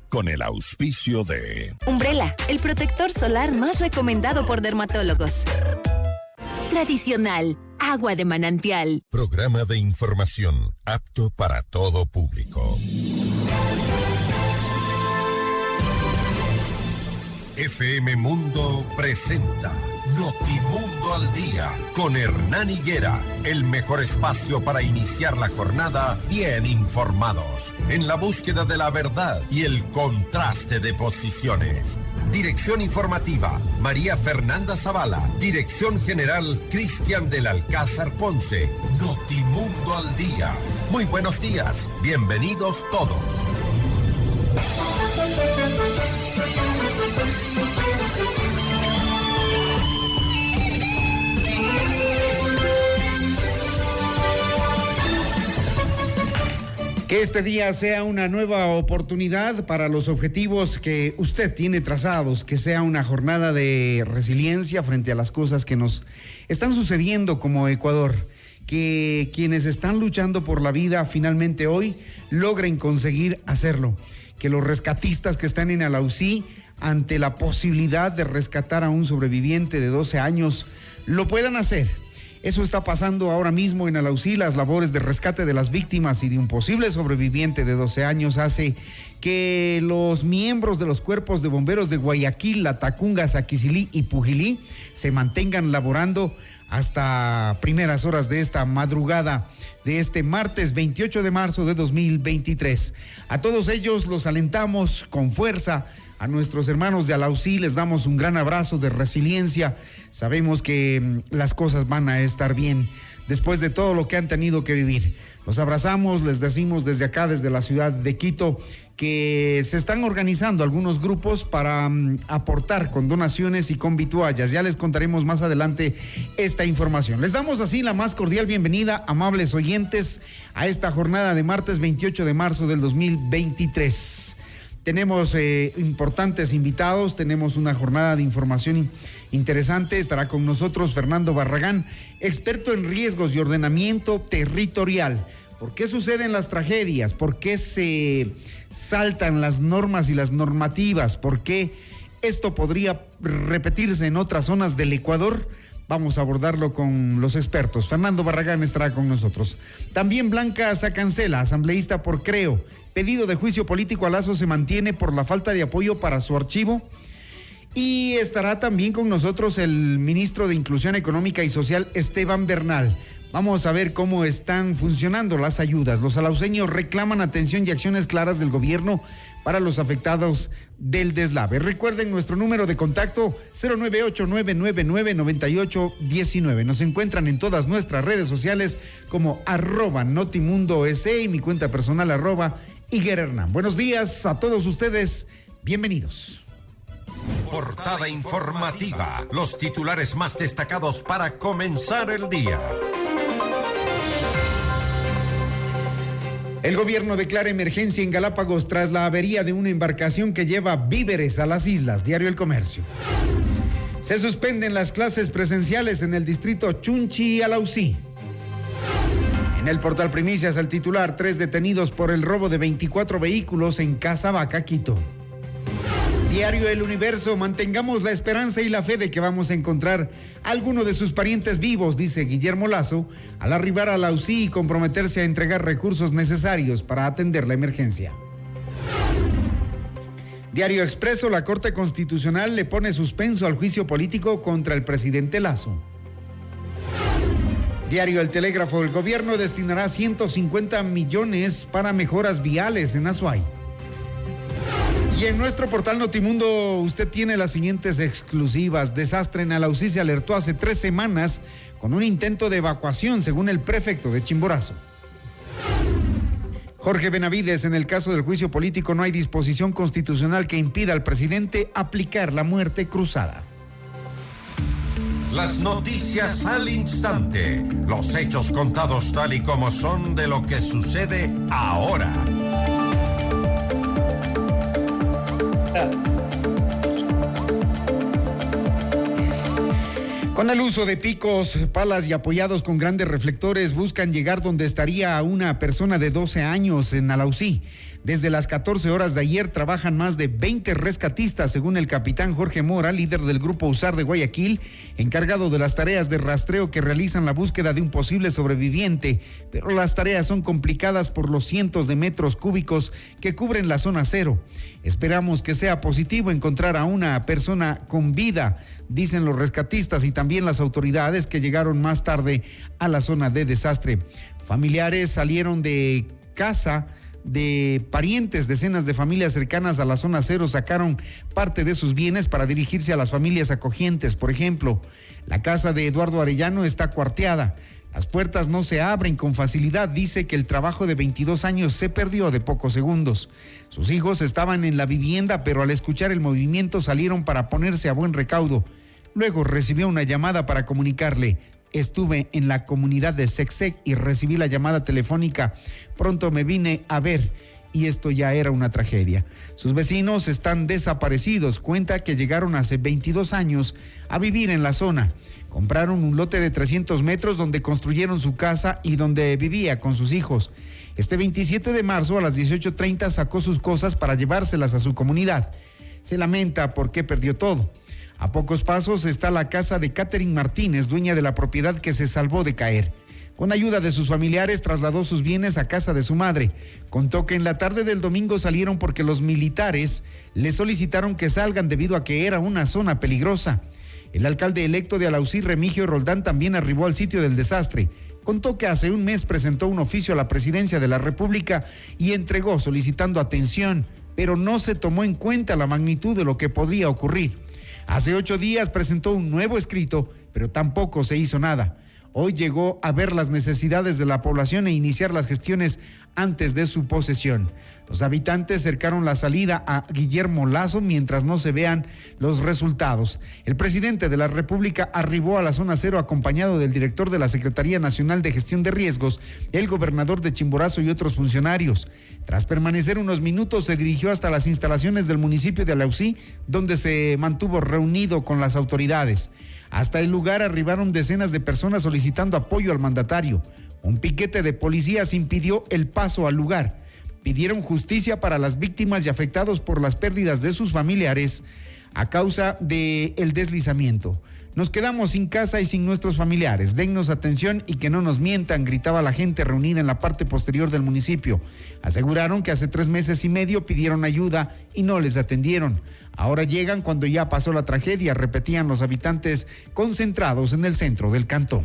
con el auspicio de Umbrella, el protector solar más recomendado por dermatólogos. Tradicional, agua de manantial. Programa de información apto para todo público. FM Mundo presenta Notimundo al Día con Hernán Higuera, el mejor espacio para iniciar la jornada bien informados, en la búsqueda de la verdad y el contraste de posiciones. Dirección informativa, María Fernanda Zavala. Dirección general, Cristian del Alcázar Ponce. Notimundo al Día. Muy buenos días, bienvenidos todos. Que este día sea una nueva oportunidad para los objetivos que usted tiene trazados, que sea una jornada de resiliencia frente a las cosas que nos están sucediendo como Ecuador, que quienes están luchando por la vida finalmente hoy logren conseguir hacerlo, que los rescatistas que están en Alausí, ante la posibilidad de rescatar a un sobreviviente de 12 años, lo puedan hacer. Eso está pasando ahora mismo en Alausí. Las labores de rescate de las víctimas y de un posible sobreviviente de 12 años hace que los miembros de los cuerpos de bomberos de Guayaquil, Latacunga, Saquicilí y Pujilí se mantengan laborando hasta primeras horas de esta madrugada de este martes 28 de marzo de 2023. A todos ellos los alentamos con fuerza. A nuestros hermanos de Alausí les damos un gran abrazo de resiliencia. Sabemos que las cosas van a estar bien después de todo lo que han tenido que vivir. Los abrazamos, les decimos desde acá, desde la ciudad de Quito, que se están organizando algunos grupos para aportar con donaciones y con vituallas. Ya les contaremos más adelante esta información. Les damos así la más cordial bienvenida, amables oyentes, a esta jornada de martes 28 de marzo del 2023. Tenemos importantes invitados, tenemos una jornada de información interesante. Estará con nosotros Fernando Barragán, experto en riesgos y ordenamiento territorial. ¿Por qué suceden las tragedias? ¿Por qué se saltan las normas y las normativas? ¿Por qué esto podría repetirse en otras zonas del Ecuador? Vamos a abordarlo con los expertos. Fernando Barragán estará con nosotros. También Blanca Sacancela, asambleísta por Creo. Pedido de juicio político a Lazo se mantiene por la falta de apoyo para su archivo. Y estará también con nosotros el ministro de Inclusión Económica y Social, Esteban Bernal. Vamos a ver cómo están funcionando las ayudas. Los alauseños reclaman atención y acciones claras del gobierno para los afectados del deslave. Recuerden nuestro número de contacto 098-999-9819. Nos encuentran en todas nuestras redes sociales como @NotimundoS y mi cuenta personal @Higuera Hernán. Buenos días a todos ustedes, bienvenidos. Portada informativa, los titulares más destacados para comenzar el día. El gobierno declara emergencia en Galápagos tras la avería de una embarcación que lleva víveres a las islas. Diario El Comercio. Se suspenden las clases presenciales en el distrito Chunchi y Alausí. En el portal Primicias, el titular: 3 detenidos por el robo de 24 vehículos en Casabaca, Quito. Diario El Universo: mantengamos la esperanza y la fe de que vamos a encontrar a alguno de sus parientes vivos, dice Guillermo Lazo, al arribar a Alausí y comprometerse a entregar recursos necesarios para atender la emergencia. Diario Expreso: la Corte Constitucional le pone suspenso al juicio político contra el presidente Lazo. Diario El Telégrafo: el gobierno destinará 150 millones para mejoras viales en Azuay. Y en nuestro portal Notimundo usted tiene las siguientes exclusivas. Desastre en Alausí se alertó hace 3 semanas con un intento de evacuación, según el prefecto de Chimborazo. Jorge Benavides: en el caso del juicio político no hay disposición constitucional que impida al presidente aplicar la muerte cruzada. Las noticias al instante, los hechos contados tal y como son de lo que sucede ahora. Con el uso de picos, palas y apoyados con grandes reflectores, buscan llegar donde estaría una persona de 12 años en Alausí. Desde las 14 horas de ayer trabajan más de 20 rescatistas, según el capitán Jorge Mora, líder del Grupo USAR de Guayaquil, encargado de las tareas de rastreo que realizan la búsqueda de un posible sobreviviente. Pero las tareas son complicadas por los cientos de metros cúbicos que cubren la zona cero. Esperamos que sea positivo encontrar a una persona con vida, dicen los rescatistas y también las autoridades que llegaron más tarde a la zona de desastre. Familiares salieron de casa de parientes, decenas de familias cercanas a la zona cero sacaron parte de sus bienes para dirigirse a las familias acogientes. Por ejemplo, la casa de Eduardo Arellano está cuarteada. Las puertas no se abren con facilidad. Dice que el trabajo de 22 años se perdió de pocos segundos. Sus hijos estaban en la vivienda, pero al escuchar el movimiento salieron para ponerse a buen recaudo. Luego recibió una llamada para comunicarle: estuve en la comunidad de Sexec y recibí la llamada telefónica. Pronto me vine a ver y esto ya era una tragedia. Sus vecinos están desaparecidos. Cuenta que llegaron hace 22 años a vivir en la zona. Compraron un lote de 300 metros donde construyeron su casa y donde vivía con sus hijos. Este 27 de marzo a las 18:30 sacó sus cosas para llevárselas a su comunidad. Se lamenta porque perdió todo. A pocos pasos está la casa de Catherine Martínez, dueña de la propiedad que se salvó de caer. Con ayuda de sus familiares trasladó sus bienes a casa de su madre. Contó que en la tarde del domingo salieron porque los militares le solicitaron que salgan debido a que era una zona peligrosa. El alcalde electo de Alausí, Remigio Roldán, también arribó al sitio del desastre. Contó que hace un mes presentó un oficio a la presidencia de la República y entregó solicitando atención, pero no se tomó en cuenta la magnitud de lo que podría ocurrir. Hace 8 días presentó un nuevo escrito, pero tampoco se hizo nada. Hoy llegó a ver las necesidades de la población e iniciar las gestiones antes de su posesión. Los habitantes cercaron la salida a Guillermo Lazo mientras no se vean los resultados. El presidente de la República arribó a la zona cero acompañado del director de la Secretaría Nacional de Gestión de Riesgos, el gobernador de Chimborazo y otros funcionarios. Tras permanecer unos minutos, se dirigió hasta las instalaciones del municipio de Alausí, donde se mantuvo reunido con las autoridades. Hasta el lugar arribaron decenas de personas solicitando apoyo al mandatario. Un piquete de policías impidió el paso al lugar. Pidieron justicia para las víctimas y afectados por las pérdidas de sus familiares a causa del deslizamiento. Nos quedamos sin casa y sin nuestros familiares. Dennos atención y que no nos mientan, gritaba la gente reunida en la parte posterior del municipio. Aseguraron que hace 3 meses y medio pidieron ayuda y no les atendieron. Ahora llegan cuando ya pasó la tragedia, repetían los habitantes concentrados en el centro del cantón.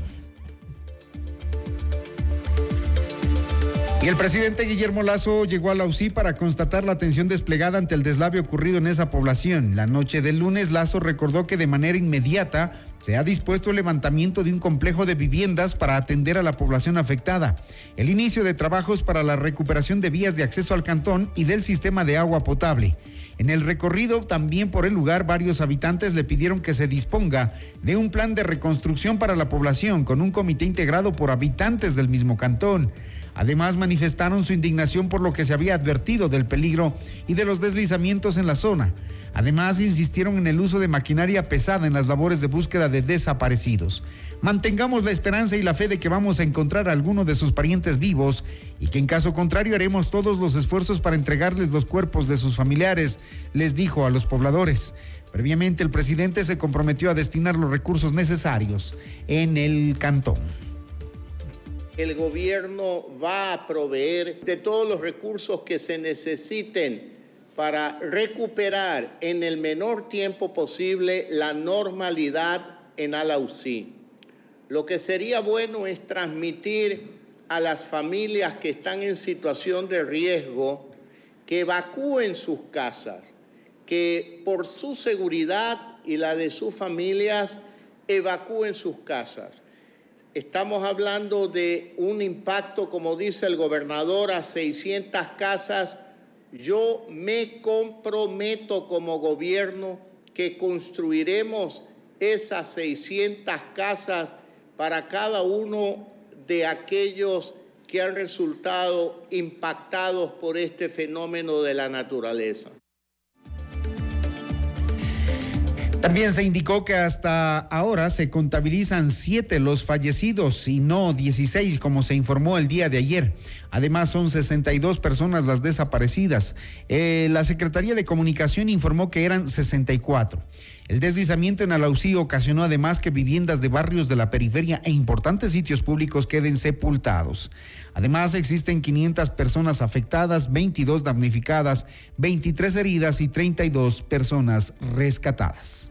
Y el presidente Guillermo Lazo llegó a Alausí para constatar la atención desplegada ante el deslave ocurrido en esa población. La noche del lunes, Lazo recordó que de manera inmediata se ha dispuesto el levantamiento de un complejo de viviendas para atender a la población afectada, el inicio de trabajos para la recuperación de vías de acceso al cantón y del sistema de agua potable. En el recorrido también por el lugar, varios habitantes le pidieron que se disponga de un plan de reconstrucción para la población con un comité integrado por habitantes del mismo cantón. Además, manifestaron su indignación por lo que se había advertido del peligro y de los deslizamientos en la zona. Además, insistieron en el uso de maquinaria pesada en las labores de búsqueda de desaparecidos. Mantengamos la esperanza y la fe de que vamos a encontrar a alguno de sus parientes vivos y que en caso contrario haremos todos los esfuerzos para entregarles los cuerpos de sus familiares, les dijo a los pobladores. Previamente, el presidente se comprometió a destinar los recursos necesarios en el cantón. El gobierno va a proveer de todos los recursos que se necesiten para recuperar en el menor tiempo posible la normalidad en Alausí. Lo que sería bueno es transmitir a las familias que están en situación de riesgo que evacúen sus casas, que por su seguridad y la de sus familias evacúen sus casas. Estamos hablando de un impacto, como dice el gobernador, a 600 casas. Yo me comprometo como gobierno que construiremos esas 600 casas para cada uno de aquellos que han resultado impactados por este fenómeno de la naturaleza. También se indicó que hasta ahora se contabilizan 7 los fallecidos y no 16 como se informó el día de ayer. Además son 62 personas las desaparecidas. La Secretaría de Comunicación informó que eran 64. El deslizamiento en Alausí ocasionó además que viviendas de barrios de la periferia e importantes sitios públicos queden sepultados. Además existen 500 personas afectadas, 22 damnificadas, 23 heridas y 32 personas rescatadas.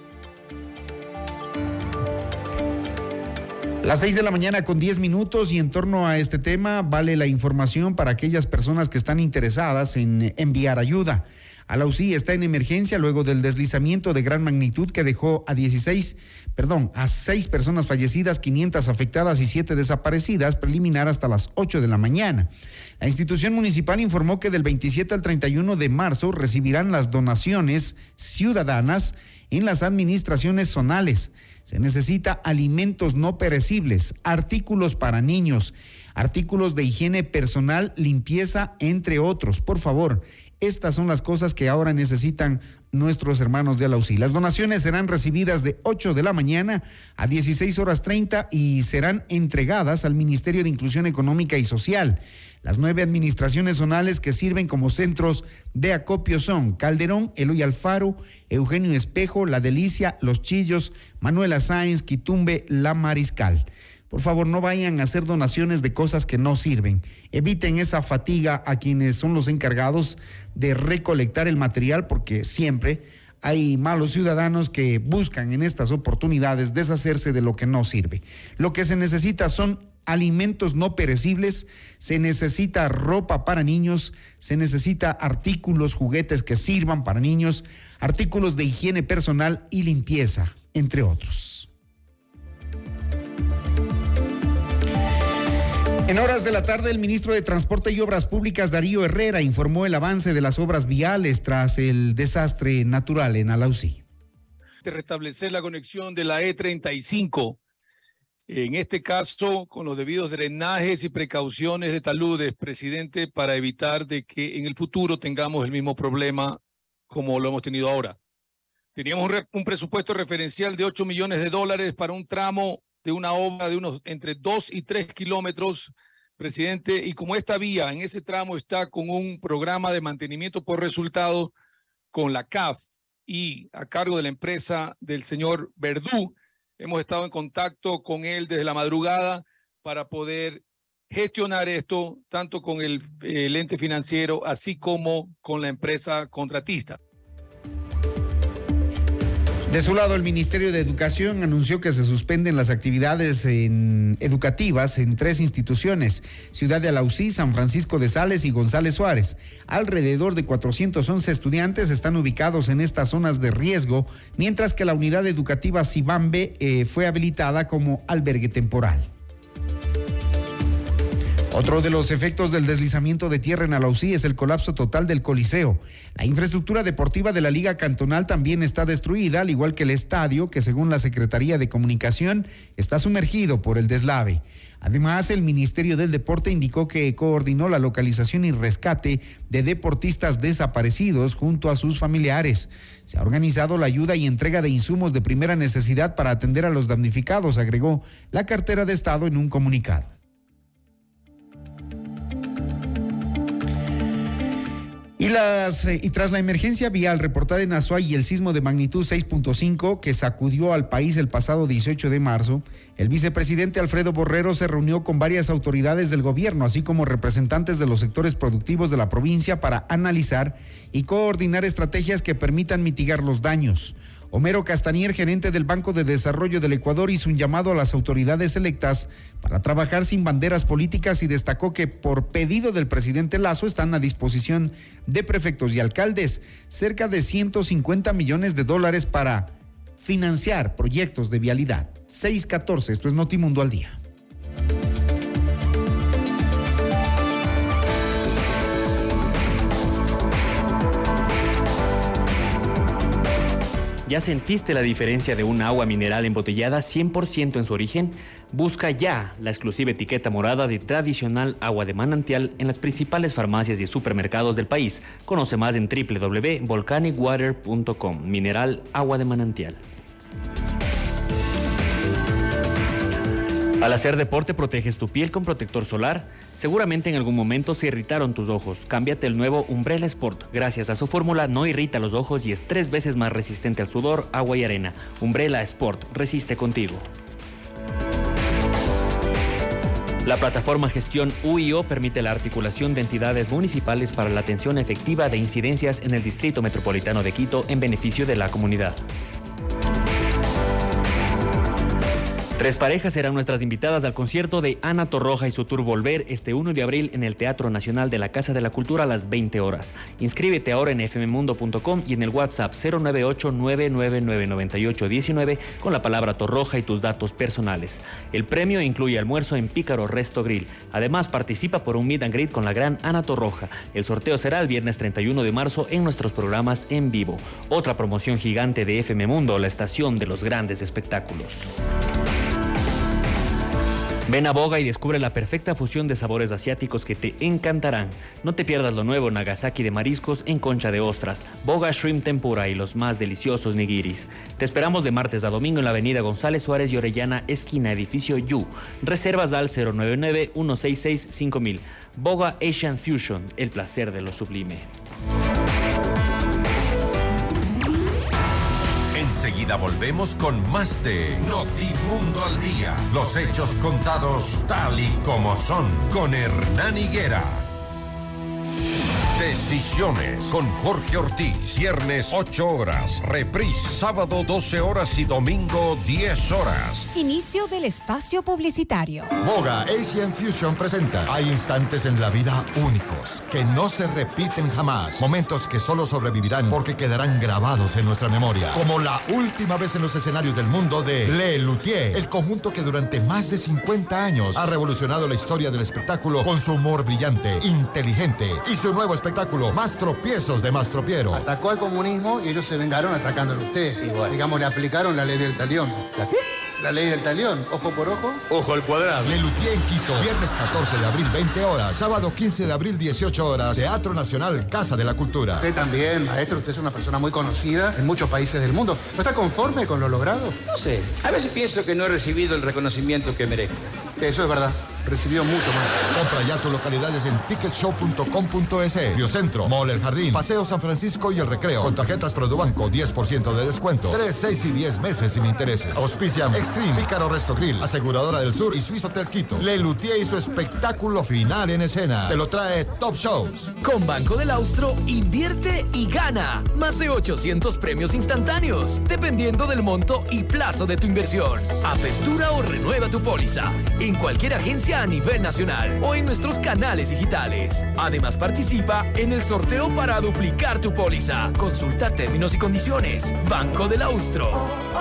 Las 6 de la mañana con 10 minutos y en torno a este tema vale la información para aquellas personas que están interesadas en enviar ayuda. Alausí está en emergencia luego del deslizamiento de gran magnitud que dejó a 6 personas fallecidas, 500 afectadas y 7 desaparecidas, preliminar hasta las 8 de la mañana. La institución municipal informó que del 27 al 31 de marzo recibirán las donaciones ciudadanas en las administraciones zonales. Se necesita alimentos no perecibles, artículos para niños, artículos de higiene personal, limpieza, entre otros. Por favor, estas son las cosas que ahora necesitan nuestros hermanos de Alausí. Las donaciones serán recibidas de 8 de la mañana a 16:30 y serán entregadas al Ministerio de Inclusión Económica y Social. Las 9 administraciones zonales que sirven como centros de acopio son Calderón, Eloy Alfaro, Eugenio Espejo, La Delicia, Los Chillos, Manuela Sáenz, Quitumbe, La Mariscal. Por favor, no vayan a hacer donaciones de cosas que no sirven. Eviten esa fatiga a quienes son los encargados de recolectar el material, porque siempre hay malos ciudadanos que buscan en estas oportunidades deshacerse de lo que no sirve. Lo que se necesita son alimentos no perecibles, se necesita ropa para niños, se necesita artículos, juguetes que sirvan para niños, artículos de higiene personal y limpieza, entre otros. En horas de la tarde, el ministro de Transporte y Obras Públicas, Darío Herrera, informó el avance de las obras viales tras el desastre natural en Alausí. De restablecer la conexión de la E35, en este caso con los debidos drenajes y precauciones de taludes, presidente, para evitar de que en el futuro tengamos el mismo problema como lo hemos tenido ahora. Teníamos un presupuesto referencial de $8 millones para un tramo de una obra de unos entre 2 y 3 kilómetros, presidente, y como esta vía en ese tramo está con un programa de mantenimiento por resultado con la CAF y a cargo de la empresa del señor Verdú, hemos estado en contacto con él desde la madrugada para poder gestionar esto tanto con el ente financiero así como con la empresa contratista. De su lado, el Ministerio de Educación anunció que se suspenden las actividades educativas en 3 instituciones, Ciudad de Alausí, San Francisco de Sales y González Suárez. Alrededor de 411 estudiantes están ubicados en estas zonas de riesgo, mientras que la unidad educativa Cibambe fue habilitada como albergue temporal. Otro de los efectos del deslizamiento de tierra en Alausí es el colapso total del Coliseo. La infraestructura deportiva de la Liga Cantonal también está destruida, al igual que el estadio, que según la Secretaría de Comunicación está sumergido por el deslave. Además, el Ministerio del Deporte indicó que coordinó la localización y rescate de deportistas desaparecidos junto a sus familiares. Se ha organizado la ayuda y entrega de insumos de primera necesidad para atender a los damnificados, agregó la cartera de Estado en un comunicado. Y tras la emergencia vial reportada en Azuay y el sismo de magnitud 6.5 que sacudió al país el pasado 18 de marzo, el vicepresidente Alfredo Borrero se reunió con varias autoridades del gobierno, así como representantes de los sectores productivos de la provincia para analizar y coordinar estrategias que permitan mitigar los daños. Homero Castanier, gerente del Banco de Desarrollo del Ecuador, hizo un llamado a las autoridades electas para trabajar sin banderas políticas y destacó que por pedido del presidente Lasso están a disposición de prefectos y alcaldes cerca de $150 millones para financiar proyectos de vialidad. 6:14, esto es Notimundo al Día. ¿Ya sentiste la diferencia de un agua mineral embotellada 100% en su origen? Busca ya la exclusiva etiqueta morada de tradicional agua de manantial en las principales farmacias y supermercados del país. Conoce más en www.volcanicwater.com. Mineral agua de manantial. Al hacer deporte proteges tu piel con protector solar. Seguramente en algún momento se irritaron tus ojos. Cámbiate el nuevo Umbrella Sport. Gracias a su fórmula no irrita los ojos y es 3 veces más resistente al sudor, agua y arena. Umbrella Sport resiste contigo. La plataforma Gestión UIO permite la articulación de entidades municipales para la atención efectiva de incidencias en el Distrito Metropolitano de Quito en beneficio de la comunidad. 3 parejas serán nuestras invitadas al concierto de Ana Torroja y su tour Volver este 1 de abril en el Teatro Nacional de la Casa de la Cultura a las 20 horas. Inscríbete ahora en fmmundo.com y en el WhatsApp 098-999-9819 con la palabra Torroja y tus datos personales. El premio incluye almuerzo en Pícaro Resto Grill. Además, participa por un meet and greet con la gran Ana Torroja. El sorteo será el viernes 31 de marzo en nuestros programas en vivo. Otra promoción gigante de FM Mundo, la estación de los grandes espectáculos. Ven a Boga y descubre la perfecta fusión de sabores asiáticos que te encantarán. No te pierdas lo nuevo Nagasaki de mariscos en concha de ostras, Boga Shrimp Tempura y los más deliciosos nigiris. Te esperamos de martes a domingo en la avenida González Suárez y Orellana, esquina Edificio Yu. Reservas al 099-166-5000. Boga Asian Fusion, el placer de lo sublime. Enseguida volvemos con más de Notimundo al Día. Los hechos contados tal y como son con Hernán Higuera. Decisiones con Jorge Ortiz. Viernes 8 horas. Reprise sábado 12 horas y domingo 10 horas. Inicio del espacio publicitario. Boga Asian Fusion presenta. Hay instantes en la vida únicos que no se repiten jamás. Momentos que solo sobrevivirán porque quedarán grabados en nuestra memoria. Como la última vez en los escenarios del mundo de Le Luthier, el conjunto que durante más de 50 años ha revolucionado la historia del espectáculo con su humor brillante, inteligente y su nuevo espectáculo Más tropiezos de Mastropiero. Atacó al comunismo y ellos se vengaron atacándolo a usted. Igual. Digamos, le aplicaron la ley del talión. ¿La qué? La ley del talión. Ojo por ojo. Ojo al cuadrado. Le Luthier en Quito. Viernes 14 de abril, 20 horas. Sábado 15 de abril, 18 horas. Teatro Nacional, Casa de la Cultura. Usted también, maestro. Usted es una persona muy conocida en muchos países del mundo. ¿No está conforme con lo logrado? No sé. A veces pienso que no he recibido el reconocimiento que merezco. Eso es verdad. Recibió mucho más. Compra ya tus localidades en ticketshow.com.es. Biocentro, Mall El Jardín, Paseo San Francisco y El Recreo. Con tarjetas Produbanco, 10% de descuento. 3, 6 y 10 meses sin intereses. Auspician Extreme, Pícaro Resto Grill, Aseguradora del Sur y Swiss Hotel Quito. Le Luthier y su espectáculo final en escena. Te lo trae Top Shows. Con Banco del Austro, invierte y gana. Más de 800 premios instantáneos, dependiendo del monto y plazo de tu inversión. Apertura o renueva tu póliza en cualquier agencia a nivel nacional o en nuestros canales digitales. Además, participa en el sorteo para duplicar tu póliza. Consulta términos y condiciones. Banco del Austro.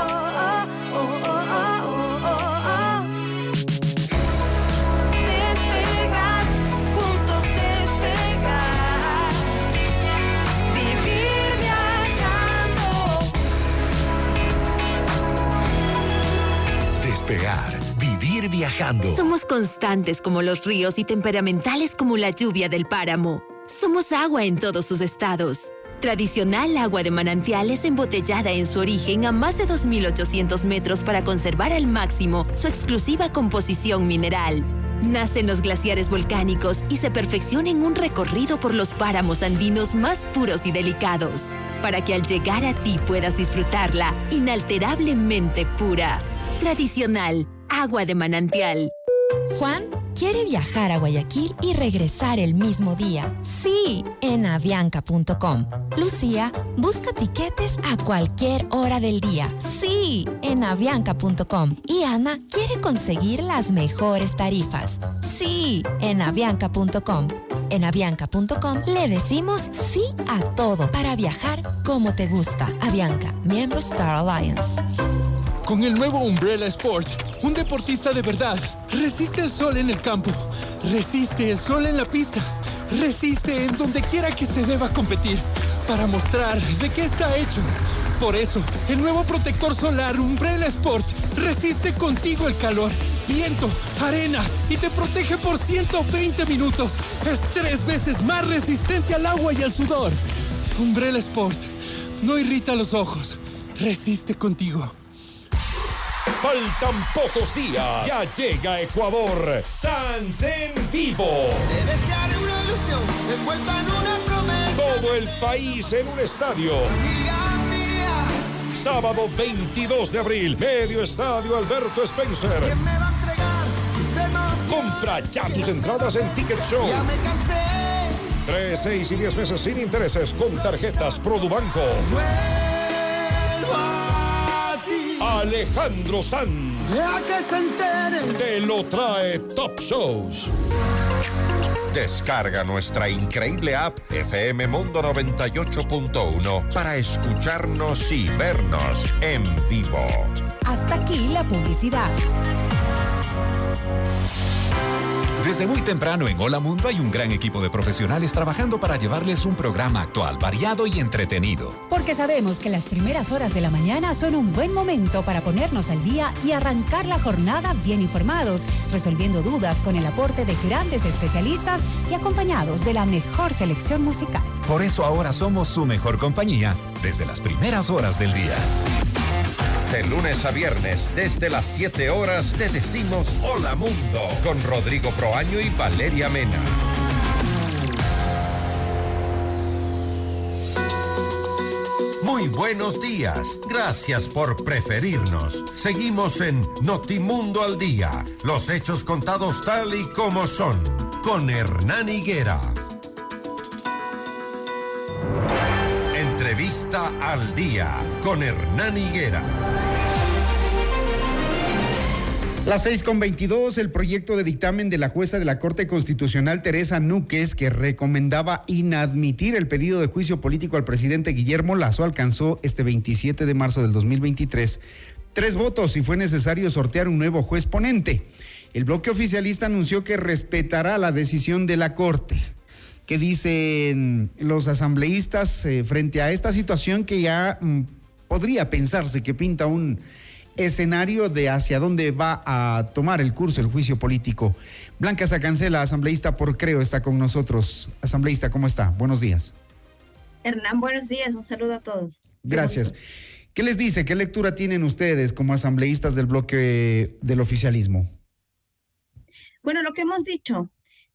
Despegar, juntos despegar. Vivir viajando. Despegar. Vivir viajando. Somos constantes como los ríos y temperamentales como la lluvia del páramo. Somos agua en todos sus estados. Tradicional agua de manantiales embotellada en su origen a más de 2.800 metros para conservar al máximo su exclusiva composición mineral. Nace en los glaciares volcánicos y se perfecciona en un recorrido por los páramos andinos más puros y delicados, para que al llegar a ti puedas disfrutarla inalterablemente pura. Tradicional, agua de manantial. Juan quiere viajar a Guayaquil y regresar el mismo día. Sí, en avianca.com. Lucía busca tiquetes a cualquier hora del día. Sí, en avianca.com. Y Ana quiere conseguir las mejores tarifas. Sí, en avianca.com. En avianca.com le decimos sí a todo para viajar como te gusta. Avianca, miembro Star Alliance. Con el nuevo Umbrella Sport, un deportista de verdad resiste el sol en el campo, resiste el sol en la pista, resiste en donde quiera que se deba competir, para mostrar de qué está hecho. Por eso, el nuevo protector solar Umbrella Sport resiste contigo el calor, viento, arena y te protege por 120 minutos. Es 3 veces más resistente al agua y al sudor. Umbrella Sport no irrita los ojos, resiste contigo. Faltan pocos días. Ya llega a Ecuador. Sanz en vivo. Te dejaré una ilusión envuelta en una promesa. Todo el país en un estadio. Sábado 22 de abril, Medio Estadio Alberto Spencer. ¿Quién me va a entregar si se nos... Compra ya tus entradas en Ticket Show. Ya me cansé. 3, 6 y 10 meses sin intereses con tarjetas Produbanco. Vuelvo a ti. Alejandro Sanz. A que se enteren. Te lo trae Top Shows. Descarga nuestra increíble app FM Mundo 98.1 para escucharnos y vernos en vivo. Hasta aquí la publicidad. Desde muy temprano en Hola Mundo hay un gran equipo de profesionales trabajando para llevarles un programa actual, variado y entretenido. Porque sabemos que las primeras horas de la mañana son un buen momento para ponernos al día y arrancar la jornada bien informados, resolviendo dudas con el aporte de grandes especialistas y acompañados de la mejor selección musical. Por eso ahora somos su mejor compañía desde las primeras horas del día. De lunes a viernes, desde las 7 horas, te decimos Hola Mundo con Rodrigo Proaño y Valeria Mena. Muy buenos días. Gracias por preferirnos. Seguimos en Notimundo al Día. Los hechos contados tal y como son. Con Hernán Higuera. Entrevista al Día con Hernán Higuera. Las 6:22, el proyecto de dictamen de la jueza de la Corte Constitucional, Teresa Núquez, que recomendaba inadmitir el pedido de juicio político al presidente Guillermo Lasso, alcanzó este 27 de marzo del 2023 3 votos y fue necesario sortear un nuevo juez ponente. El bloque oficialista anunció que respetará la decisión de la Corte. ¿Qué dicen los asambleístas frente a esta situación que ya podría pensarse que pinta un escenario de hacia dónde va a tomar el curso el juicio político? Blanca Sacancela, asambleísta por Creo, está con nosotros. Asambleísta, ¿cómo está? Buenos días. Hernán, buenos días, un saludo a todos. Gracias. ¿Qué les dice? ¿Qué lectura tienen ustedes como asambleístas del bloque del oficialismo? Bueno, lo que hemos dicho,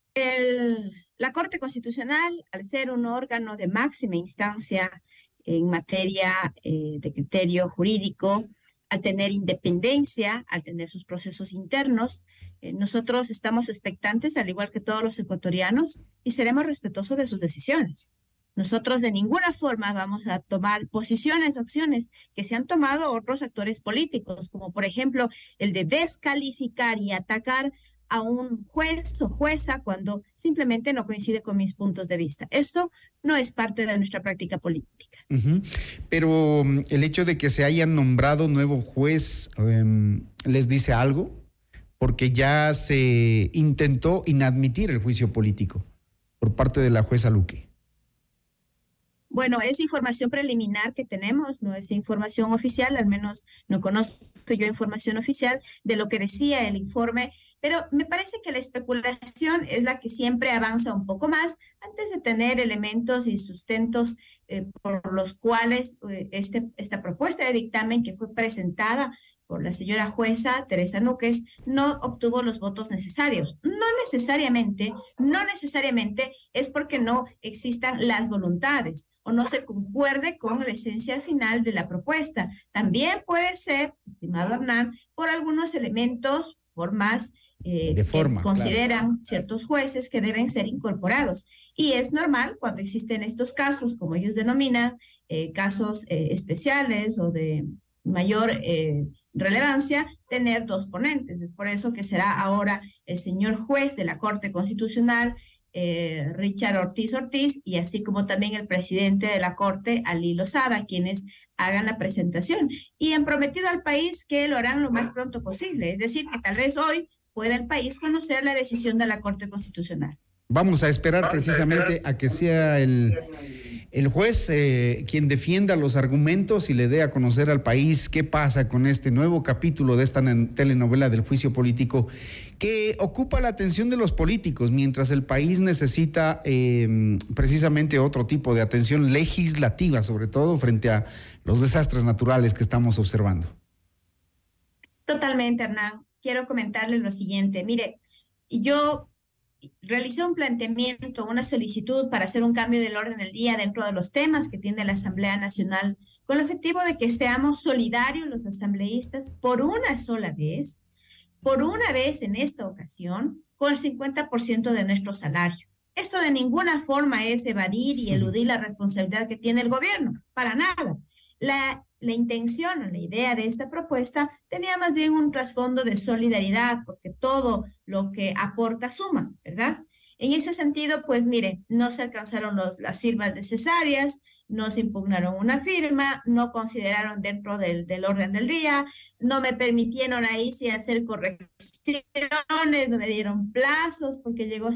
la Corte Constitucional, al ser un órgano de máxima instancia en materia de criterio jurídico, al tener independencia, al tener sus procesos internos, nosotros estamos expectantes, al igual que todos los ecuatorianos, y seremos respetuosos de sus decisiones. Nosotros de ninguna forma vamos a tomar posiciones o acciones que se han tomado otros actores políticos, como por ejemplo el de descalificar y atacar a un juez o jueza cuando simplemente no coincide con mis puntos de vista. Esto no es parte de nuestra práctica política. Pero el hecho de que se hayan nombrado nuevo juez, ¿les dice algo? Porque ya se intentó inadmitir el juicio político por parte de la jueza Luque. Bueno, es información preliminar que tenemos, no es información oficial, al menos no conozco yo información oficial de lo que decía el informe, pero me parece que la especulación es la que siempre avanza un poco más antes de tener elementos y sustentos por los cuales esta propuesta de dictamen que fue presentada por la señora jueza Teresa Núquez no obtuvo los votos necesarios. No necesariamente es porque no existan las voluntades o no se concuerde con la esencia final de la propuesta. También puede ser, estimado Hernán, por algunos elementos, formas que consideran ciertos jueces que deben ser incorporados. Y es normal cuando existen estos casos, como ellos denominan, casos especiales o de mayor relevancia, tener 2 ponentes. Es por eso que será ahora el señor juez de la Corte Constitucional, Richard Ortiz, y así como también el presidente de la Corte, Ali Lozada, quienes hagan la presentación. Y han prometido al país que lo harán lo más pronto posible. Es decir, que tal vez hoy pueda el país conocer la decisión de la Corte Constitucional. Vamos a esperar precisamente a que sea el el juez quien defienda los argumentos y le dé a conocer al país qué pasa con este nuevo capítulo de esta telenovela del juicio político que ocupa la atención de los políticos, mientras el país necesita precisamente otro tipo de atención legislativa, sobre todo frente a los desastres naturales que estamos observando. Totalmente, Hernán. Quiero comentarles lo siguiente. Mire, yo realicé un planteamiento, una solicitud para hacer un cambio del orden del día dentro de los temas que tiene la Asamblea Nacional, con el objetivo de que seamos solidarios los asambleístas por una vez en esta ocasión, con el 50% de nuestro salario. Esto de ninguna forma es evadir y eludir la responsabilidad que tiene el gobierno, para nada. La intención o la idea de esta propuesta tenía más bien un trasfondo de solidaridad, porque todo lo que aporta suma, ¿verdad? En ese sentido, pues mire, no se alcanzaron las firmas necesarias, no se impugnaron una firma, no consideraron dentro del orden del día, no me permitieron ahí sí hacer correcciones, no me dieron plazos porque llegó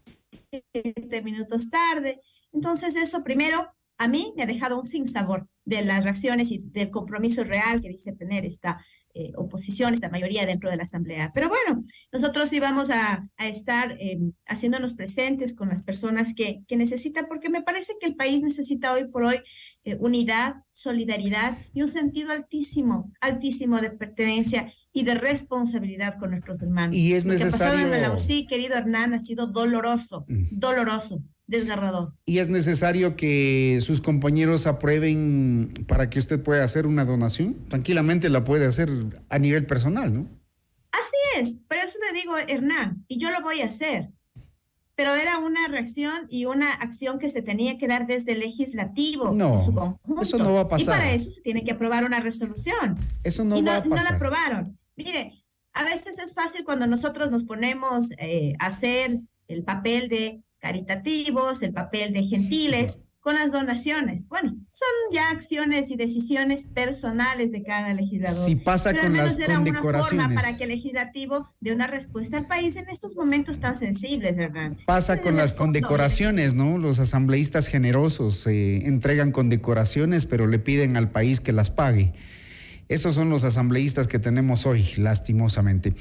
7 minutos tarde. Entonces eso primero a mí me ha dejado un sinsabor de las reacciones y del compromiso real que dice tener esta oposición, esta mayoría dentro de la Asamblea. Pero bueno, nosotros íbamos a estar haciéndonos presentes con las personas que necesitan, porque me parece que el país necesita hoy por hoy unidad, solidaridad y un sentido altísimo de pertenencia y de responsabilidad con nuestros hermanos. Y es necesario... Lo que ha pasado en la UCI, querido Hernán, ha sido doloroso, desgarrador. Y es necesario que sus compañeros aprueben para que usted pueda hacer una donación. Tranquilamente la puede hacer a nivel personal, ¿no? Así es, pero eso le digo, Hernán, y yo lo voy a hacer. Pero era una reacción y una acción que se tenía que dar desde el legislativo. No, en su conjunto. Eso no va a pasar. Y para eso se tiene que aprobar una resolución. Eso no va a pasar. No la aprobaron. Mire, a veces es fácil cuando nosotros nos ponemos a hacer el papel de caritativos, el papel de gentiles con las donaciones. Bueno, son ya acciones y decisiones personales de cada legislador. Si pasa con las condecoraciones. Una forma para que el legislativo dé una respuesta al país en estos momentos tan sensibles, Hernán. Pasa con las condecoraciones, ¿no? Los asambleístas generosos entregan condecoraciones, pero le piden al país que las pague. Esos son los asambleístas que tenemos hoy, lastimosamente.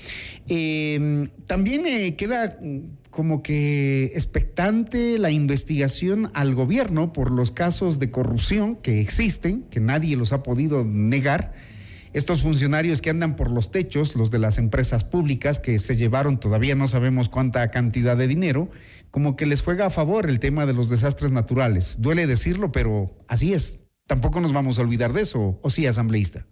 También queda como que expectante la investigación al gobierno por los casos de corrupción que existen, que nadie los ha podido negar. Estos funcionarios que andan por los techos, los de las empresas públicas, que se llevaron todavía no sabemos cuánta cantidad de dinero, como que les juega a favor el tema de los desastres naturales. Duele decirlo, pero así es. Tampoco nos vamos a olvidar de eso, ¿o sí, asambleísta?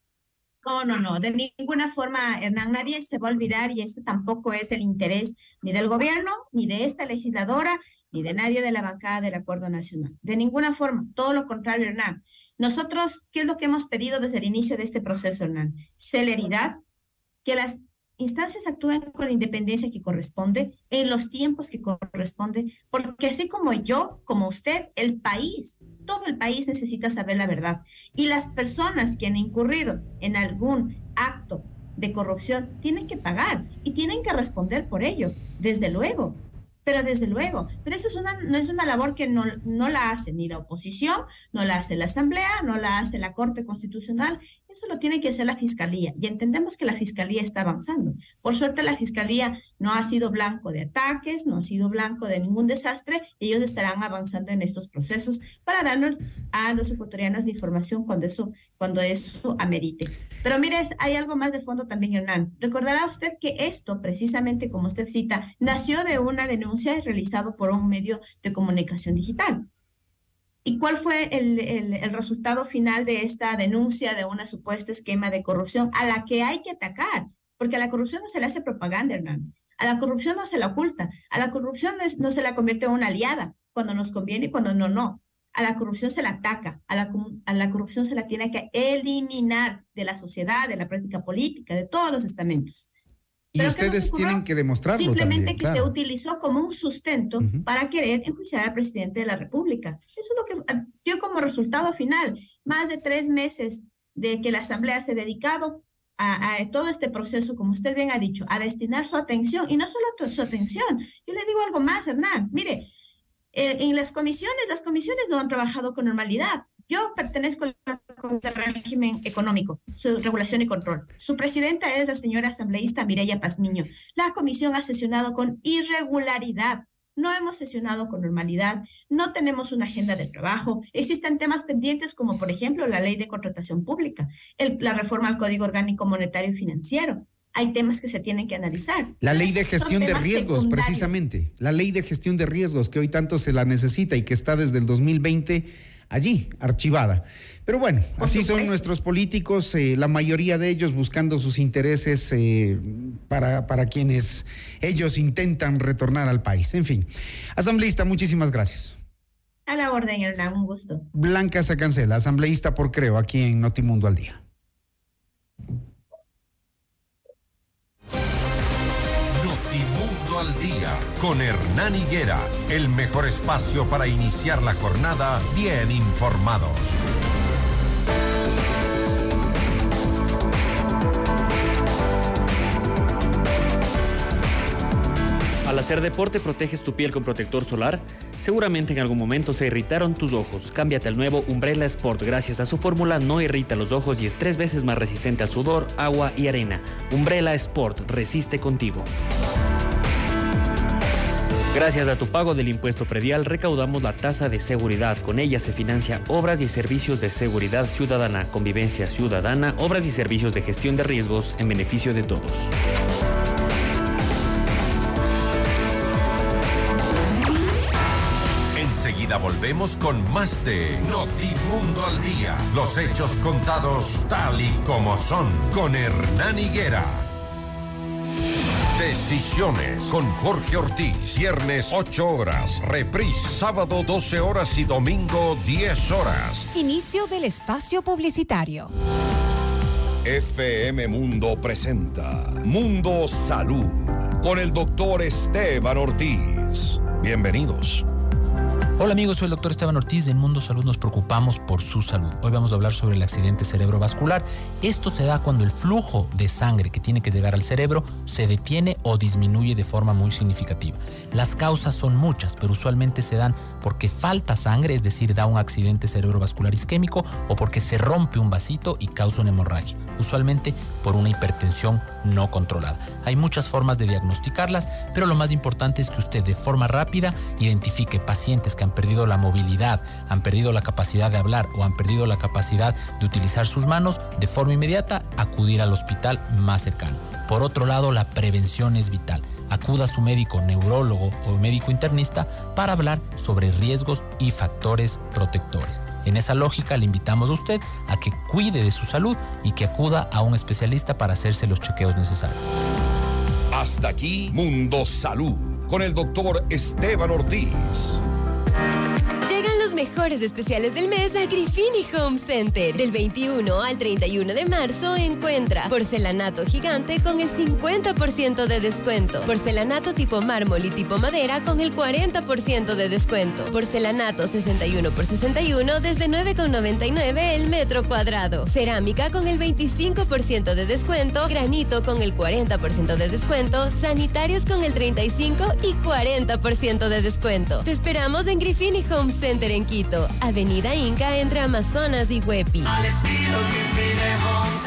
No, de ninguna forma, Hernán, nadie se va a olvidar y ese tampoco es el interés ni del gobierno, ni de esta legisladora, ni de nadie de la bancada del Acuerdo Nacional. De ninguna forma, todo lo contrario, Hernán. Nosotros, ¿qué es lo que hemos pedido desde el inicio de este proceso, Hernán? Celeridad, que las instancias actúen con la independencia que corresponde, en los tiempos que corresponde, porque así como yo, como usted, el país, todo el país necesita saber la verdad. Y las personas que han incurrido en algún acto de corrupción tienen que pagar y tienen que responder por ello, desde luego. Pero desde luego, pero eso no es una labor que no la hace ni la oposición, no la hace la Asamblea, no la hace la Corte Constitucional, eso lo tiene que hacer la Fiscalía. Y entendemos que la Fiscalía está avanzando. Por suerte la Fiscalía no ha sido blanco de ataques, no ha sido blanco de ningún desastre, y ellos estarán avanzando en estos procesos para darnos a los ecuatorianos la información cuando eso amerite. Pero mire, hay algo más de fondo también, Hernán. Recordará usted que esto, precisamente como usted cita, nació de una denuncia realizado por un medio de comunicación digital. ¿Y cuál fue el resultado final de esta denuncia de una supuesta esquema de corrupción a la que hay que atacar? Porque a la corrupción no se le hace propaganda, Hernán. A la corrupción no se la oculta. A la corrupción no se la convierte en una aliada cuando nos conviene y cuando no. A la corrupción se la ataca. A la corrupción se la tiene que eliminar de la sociedad, de la práctica política, de todos los estamentos. Y ustedes tienen que demostrarlo. Simplemente también, que se utilizó como un sustento para querer enjuiciar al presidente de la República. Eso es lo que dio como resultado final. Más de 3 meses de que la Asamblea se ha dedicado a todo este proceso, como usted bien ha dicho, a destinar su atención, y no solo su atención. Yo le digo algo más, Hernán. Mire, En las comisiones no han trabajado con normalidad. Yo pertenezco al régimen económico, su regulación y control. Su presidenta es la señora asambleísta Mireya Pazmiño. La comisión ha sesionado con irregularidad. No hemos sesionado con normalidad, no tenemos una agenda de trabajo. Existen temas pendientes como, por ejemplo, la ley de contratación pública, la reforma al Código Orgánico Monetario y Financiero. Hay temas que se tienen que analizar. La ley de gestión de riesgos, precisamente. La ley de gestión de riesgos, que hoy tanto se la necesita y que está desde el 2020 allí, archivada. Pero bueno, así son nuestros políticos, la mayoría de ellos buscando sus intereses para quienes ellos intentan retornar al país. En fin, asambleísta, muchísimas gracias. A la orden, Hernán, un gusto. Blanca Sacancela, asambleísta por Creo, aquí en Notimundo al Día. Notimundo al Día, con Hernán Higuera, el mejor espacio para iniciar la jornada bien informados. Al hacer deporte, proteges tu piel con protector solar. Seguramente en algún momento se irritaron tus ojos. Cámbiate al nuevo Umbrella Sport. Gracias a su fórmula no irrita los ojos y es 3 veces más resistente al sudor, agua y arena. Umbrella Sport resiste contigo. Gracias a tu pago del impuesto predial recaudamos la tasa de seguridad. Con ella se financia obras y servicios de seguridad ciudadana, convivencia ciudadana, obras y servicios de gestión de riesgos en beneficio de todos. Enseguida volvemos con más de Notimundo al Día. Los hechos contados tal y como son, con Hernán Higuera. Decisiones con Jorge Ortiz. Viernes 8 horas. Reprise sábado 12 horas y domingo 10 horas. Inicio del espacio publicitario. FM Mundo presenta Mundo Salud con el doctor Esteban Ortiz. Bienvenidos. Hola amigos, soy el doctor Esteban Ortiz. En Mundo Salud nos preocupamos por su salud. Hoy vamos a hablar sobre el accidente cerebrovascular. Esto se da cuando el flujo de sangre que tiene que llegar al cerebro se detiene o disminuye de forma muy significativa. Las causas son muchas, pero usualmente se dan porque falta sangre, es decir, da un accidente cerebrovascular isquémico, o porque se rompe un vasito y causa una hemorragia, usualmente por una hipertensión no controlada. Hay muchas formas de diagnosticarlas, pero lo más importante es que usted de forma rápida identifique pacientes que han perdido la movilidad, han perdido la capacidad de hablar o han perdido la capacidad de utilizar sus manos. De forma inmediata, acudir al hospital más cercano. Por otro lado, la prevención es vital. Acuda a su médico neurólogo o médico internista para hablar sobre riesgos y factores protectores. En esa lógica, le invitamos a usted a que cuide de su salud y que acuda a un especialista para hacerse los chequeos necesarios. Hasta aquí, Mundo Salud, con el doctor Esteban Ortiz. Llegan los mejores especiales del mes a Grifini Home Center. Del 21 al 31 de marzo encuentra porcelanato gigante con el 50% de descuento. Porcelanato tipo mármol y tipo madera con el 40% de descuento. Porcelanato 61 por 61 desde 9,99 el metro cuadrado. Cerámica con el 25% de descuento. Granito con el 40% de descuento. Sanitarios con el 35 y 40% de descuento. Te esperamos en Grifini Home Center en Quito, Avenida Inca entre Amazonas y Huepi. Al estilo Grifini Home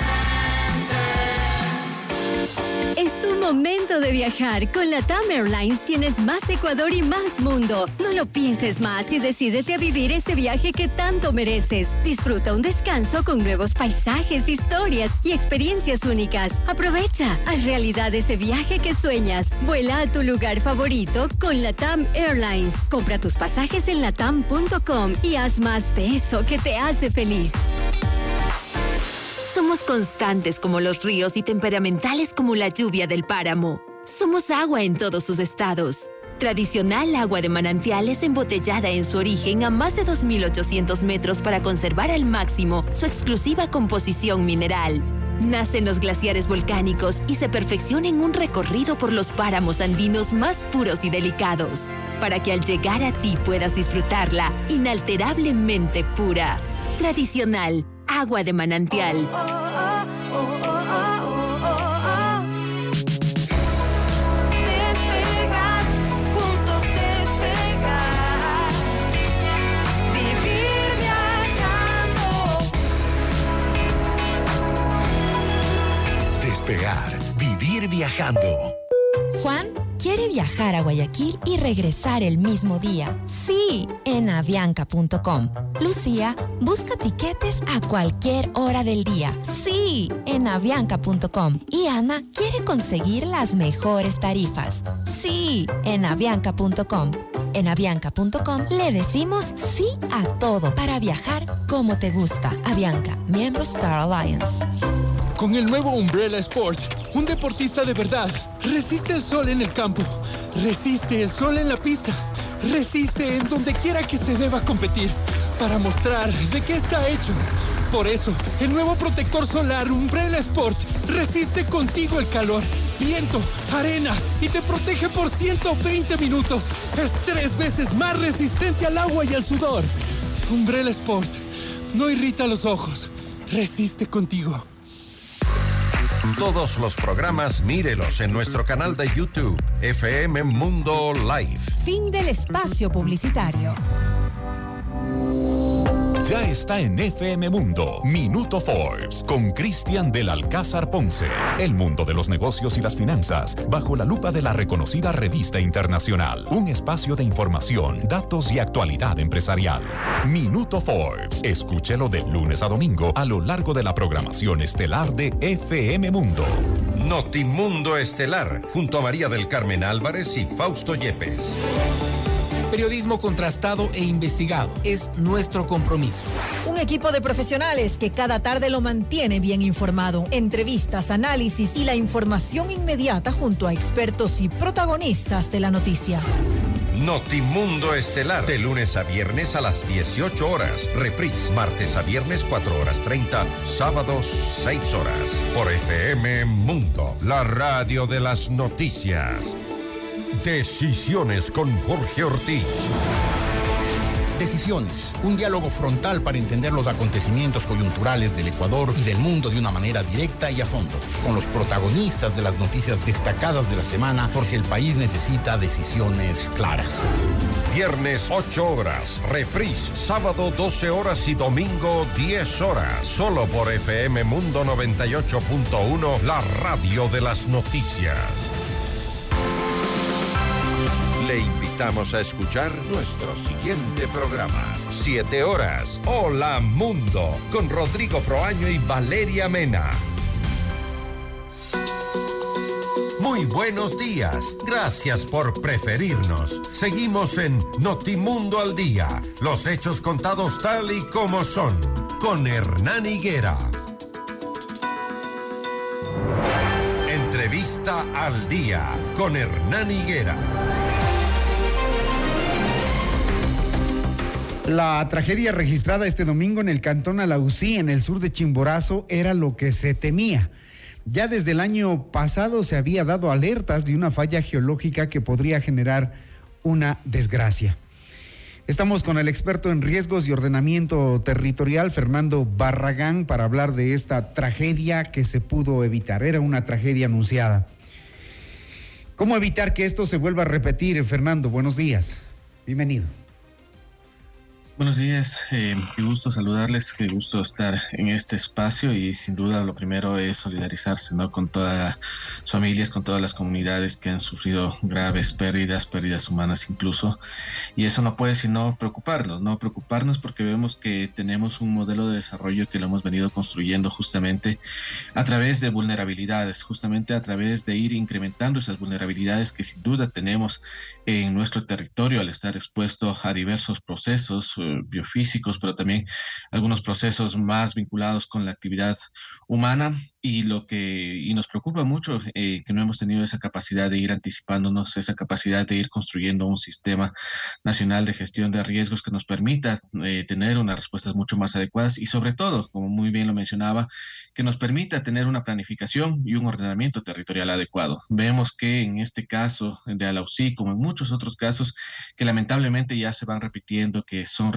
Center. Es tu momento de viajar. Con LATAM Airlines tienes más Ecuador y más mundo. No lo pienses más y decídete a vivir ese viaje que tanto mereces. Disfruta un descanso con nuevos paisajes, historias y experiencias únicas. Aprovecha, haz realidad ese viaje que sueñas. Vuela a tu lugar favorito con LATAM Airlines. Compra tus pasajes en latam.com y haz más de eso que te hace feliz. Somos constantes como los ríos y temperamentales como la lluvia del páramo. Somos agua en todos sus estados. Tradicional agua de manantiales embotellada en su origen a más de 2.800 metros para conservar al máximo su exclusiva composición mineral. Nace en los glaciares volcánicos y se perfecciona en un recorrido por los páramos andinos más puros y delicados, para que al llegar a ti puedas disfrutarla inalterablemente pura. Tradicional, agua de manantial. Despegar, juntos despegar. Despegar, vivir viajando. Juan quiere viajar a Guayaquil y regresar el mismo día. Sí, en avianca.com. Lucía busca tiquetes a cualquier hora del día. Sí, en avianca.com. Y Ana quiere conseguir las mejores tarifas. Sí, en avianca.com. En avianca.com le decimos sí a todo para viajar como te gusta. Avianca, miembro Star Alliance. Con el nuevo Umbrella Sport, un deportista de verdad resiste el sol en el campo, resiste el sol en la pista, resiste en donde quiera que se deba competir, para mostrar de qué está hecho. Por eso, el nuevo protector solar Umbrella Sport resiste contigo el calor, viento, arena y te protege por 120 minutos. Es 3 veces más resistente al agua y al sudor. Umbrella Sport no irrita los ojos, resiste contigo. Todos los programas mírelos en nuestro canal de YouTube, FM Mundo Live. Fin del espacio publicitario. Ya está en FM Mundo, Minuto Forbes, con Cristian del Alcázar Ponce. El mundo de los negocios y las finanzas, bajo la lupa de la reconocida revista internacional. Un espacio de información, datos y actualidad empresarial. Minuto Forbes, escúchelo de lunes a domingo a lo largo de la programación estelar de FM Mundo. Notimundo Estelar, junto a María del Carmen Álvarez y Fausto Yepes. Periodismo contrastado e investigado es nuestro compromiso. Un equipo de profesionales que cada tarde lo mantiene bien informado. Entrevistas, análisis y la información inmediata junto a expertos y protagonistas de la noticia. Notimundo Estelar, de lunes a viernes a las 18 horas. Reprise, martes a viernes 4:30, sábados 6 horas. Por FM Mundo, la radio de las noticias. Decisiones con Jorge Ortiz. Decisiones, un diálogo frontal para entender los acontecimientos coyunturales del Ecuador y del mundo de una manera directa y a fondo, con los protagonistas de las noticias destacadas de la semana, porque el país necesita decisiones claras. Viernes 8 horas, reprise, sábado 12 horas y domingo 10 horas. Solo por FM Mundo 98.1, la radio de las noticias. Le invitamos a escuchar nuestro siguiente programa. 7 horas. Hola Mundo, con Rodrigo Proaño y Valeria Mena. Muy buenos días. Gracias por preferirnos. Seguimos en Notimundo al Día. Los hechos contados tal y como son. Con Hernán Higuera. Entrevista al Día. Con Hernán Higuera. La tragedia registrada este domingo en el cantón Alausí, en el sur de Chimborazo, era lo que se temía. Ya desde el año pasado se había dado alertas de una falla geológica que podría generar una desgracia. Estamos con el experto en riesgos y ordenamiento territorial, Fernando Barragán, para hablar de esta tragedia que se pudo evitar. Era una tragedia anunciada. ¿Cómo evitar que esto se vuelva a repetir, Fernando? Buenos días. Bienvenido. Buenos días, qué gusto saludarles, qué gusto estar en este espacio y sin duda lo primero es solidarizarse, ¿no?, con todas las familias, con todas las comunidades que han sufrido graves pérdidas humanas incluso, y eso no puede sino preocuparnos porque vemos que tenemos un modelo de desarrollo que lo hemos venido construyendo justamente a través de vulnerabilidades, justamente a través de ir incrementando esas vulnerabilidades que sin duda tenemos en nuestro territorio al estar expuesto a diversos procesos biofísicos, pero también algunos procesos más vinculados con la actividad humana, y nos preocupa mucho que no hemos tenido esa capacidad de ir anticipándonos, esa capacidad de ir construyendo un sistema nacional de gestión de riesgos que nos permita tener unas respuestas mucho más adecuadas y sobre todo, como muy bien lo mencionaba, que nos permita tener una planificación y un ordenamiento territorial adecuado. Vemos que en este caso de Alausí, como en muchos otros casos que lamentablemente ya se van repitiendo, que son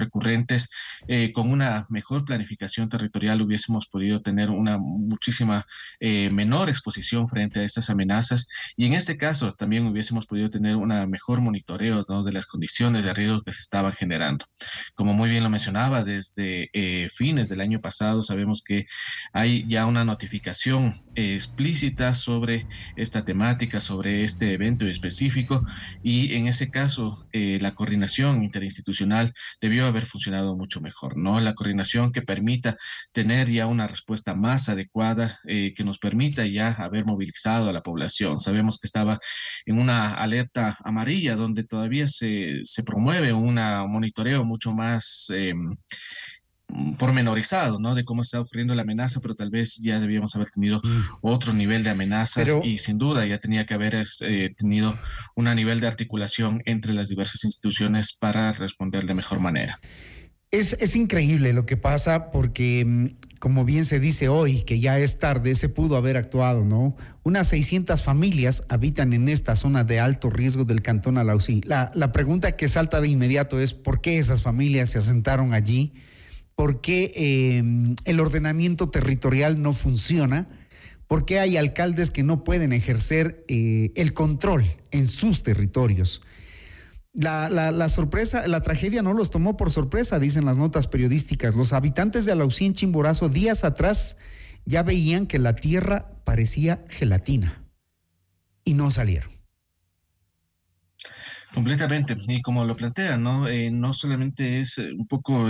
recurrentes, con una mejor planificación territorial hubiésemos podido tener una muchísima menor exposición frente a estas amenazas, y en este caso también hubiésemos podido tener una mejor monitoreo, ¿no?, de las condiciones de riesgo que se estaban generando. Como muy bien lo mencionaba, desde fines del año pasado sabemos que hay ya una notificación explícita sobre esta temática, sobre este evento específico, y en ese caso la coordinación interinstitucional debió haber funcionado mucho mejor, ¿no? La coordinación que permita tener ya una respuesta más adecuada, que nos permita ya haber movilizado a la población. Sabemos que estaba en una alerta amarilla, donde todavía se promueve un monitoreo mucho más pormenorizado, ¿no?, de cómo está ocurriendo la amenaza, pero tal vez ya debíamos haber tenido otro nivel de amenaza, y sin duda ya tenía que haber tenido un nivel de articulación entre las diversas instituciones para responder de mejor manera. Es increíble lo que pasa porque, como bien se dice hoy, que ya es tarde, se pudo haber actuado, ¿no? Unas 600 familias habitan en esta zona de alto riesgo del cantón Alausí. La pregunta que salta de inmediato es ¿por qué esas familias se asentaron allí? ¿Por qué el ordenamiento territorial no funciona? ¿Por qué hay alcaldes que no pueden ejercer el control en sus territorios? La sorpresa, la tragedia no los tomó por sorpresa, dicen las notas periodísticas. Los habitantes de Alausí, en Chimborazo, días atrás ya veían que la tierra parecía gelatina y no salieron. Completamente, y como lo plantea, ¿no? No solamente es un poco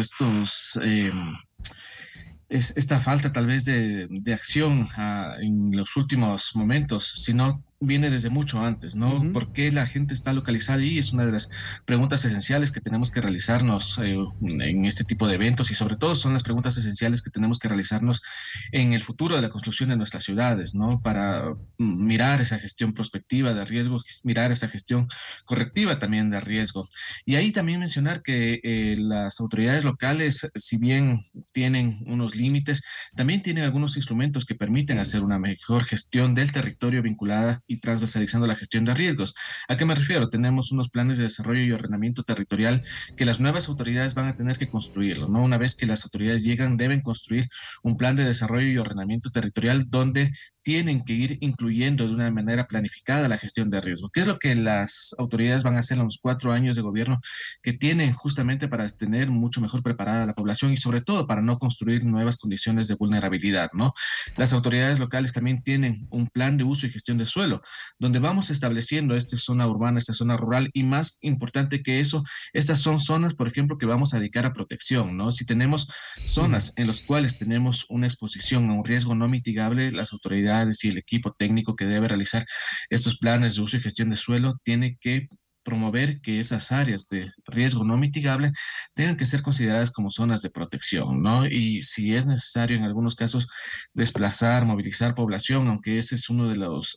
esta falta tal vez de acción en los últimos momentos, sino viene desde mucho antes, ¿no? Uh-huh. ¿Por qué la gente está localizada ahí? Es una de las preguntas esenciales que tenemos que realizarnos en este tipo de eventos, y sobre todo son las preguntas esenciales que tenemos que realizarnos en el futuro de la construcción de nuestras ciudades, ¿no? Para mirar esa gestión prospectiva de riesgo, mirar esa gestión correctiva también de riesgo. Y ahí también mencionar que las autoridades locales, si bien tienen unos límites, también tienen algunos instrumentos que permiten hacer una mejor gestión del territorio vinculada y transversalizando la gestión de riesgos. ¿A qué me refiero? Tenemos unos planes de desarrollo y ordenamiento territorial que las nuevas autoridades van a tener que construirlo, ¿no? Una vez que las autoridades llegan, deben construir un plan de desarrollo y ordenamiento territorial donde tienen que ir incluyendo de una manera planificada la gestión de riesgo. ¿Qué es lo que las autoridades van a hacer en los 4 años de gobierno que tienen justamente para tener mucho mejor preparada a la población y sobre todo para no construir nuevas condiciones de vulnerabilidad, ¿no? Las autoridades locales también tienen un plan de uso y gestión de suelo, donde vamos estableciendo esta zona urbana, esta zona rural, y más importante que eso, estas son zonas, por ejemplo, que vamos a dedicar a protección, ¿no? Si tenemos zonas en las cuales tenemos una exposición a un riesgo no mitigable, las autoridades y el equipo técnico que debe realizar estos planes de uso y gestión de suelo tiene que promover que esas áreas de riesgo no mitigable tengan que ser consideradas como zonas de protección, ¿no? Y si es necesario en algunos casos desplazar, movilizar población, aunque ese es uno de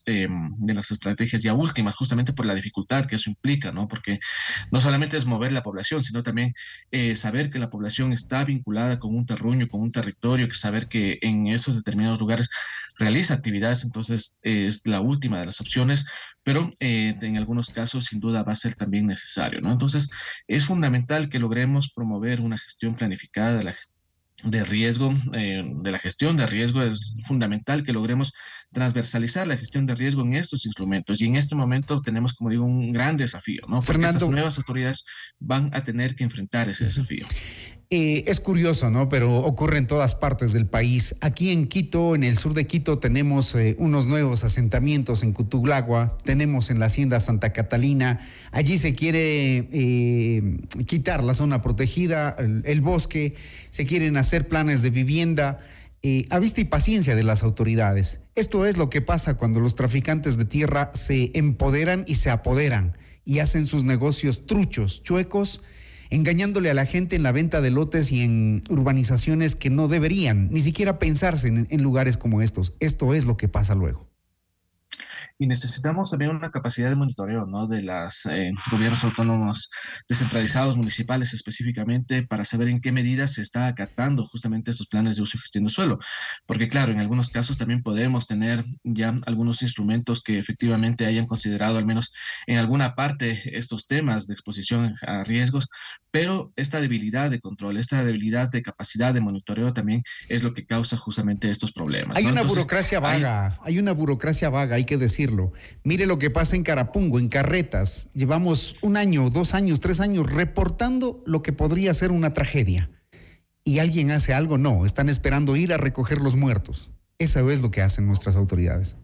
las estrategias ya últimas, justamente por la dificultad que eso implica, ¿no? Porque no solamente es mover la población, sino también saber que la población está vinculada con un terruño, con un territorio, que saber que en esos determinados lugares realiza actividades, entonces es la última de las opciones, pero en algunos casos sin duda va a ser también necesario, ¿no? Entonces es fundamental que logremos promover una gestión planificada de riesgo, de la gestión de riesgo. Es fundamental que logremos transversalizar la gestión de riesgo en estos instrumentos, y en este momento tenemos, como digo, un gran desafío, ¿no? Porque Fernando, estas nuevas autoridades van a tener que enfrentar ese desafío. Es curioso, ¿no? Pero ocurre en todas partes del país. Aquí en Quito, en el sur de Quito, tenemos unos nuevos asentamientos en Cutuglagua, tenemos en la hacienda Santa Catalina. Allí se quiere quitar la zona protegida, el bosque, se quieren hacer planes de vivienda. A vista y paciencia de las autoridades. Esto es lo que pasa cuando los traficantes de tierra se empoderan y se apoderan y hacen sus negocios truchos, chuecos, engañándole a la gente en la venta de lotes y en urbanizaciones que no deberían ni siquiera pensarse en lugares como estos. Esto es lo que pasa luego. Y necesitamos también una capacidad de monitoreo, ¿no? De los gobiernos autónomos descentralizados, municipales específicamente, para saber en qué medida se está acatando justamente estos planes de uso y gestión de suelo. Porque claro, en algunos casos también podemos tener ya algunos instrumentos que efectivamente hayan considerado al menos en alguna parte estos temas de exposición a riesgos, pero esta debilidad de control, esta debilidad de capacidad de monitoreo también es lo que causa justamente estos problemas. Hay ¿no? una Entonces, burocracia vaga, hay una burocracia vaga, hay que decirlo. Mire lo que pasa en Carapungo, en Carretas. Llevamos 1 año, 2 años, 3 años reportando lo que podría ser una tragedia. ¿Y alguien hace algo? No, están esperando ir a recoger los muertos. Eso es lo que hacen nuestras autoridades.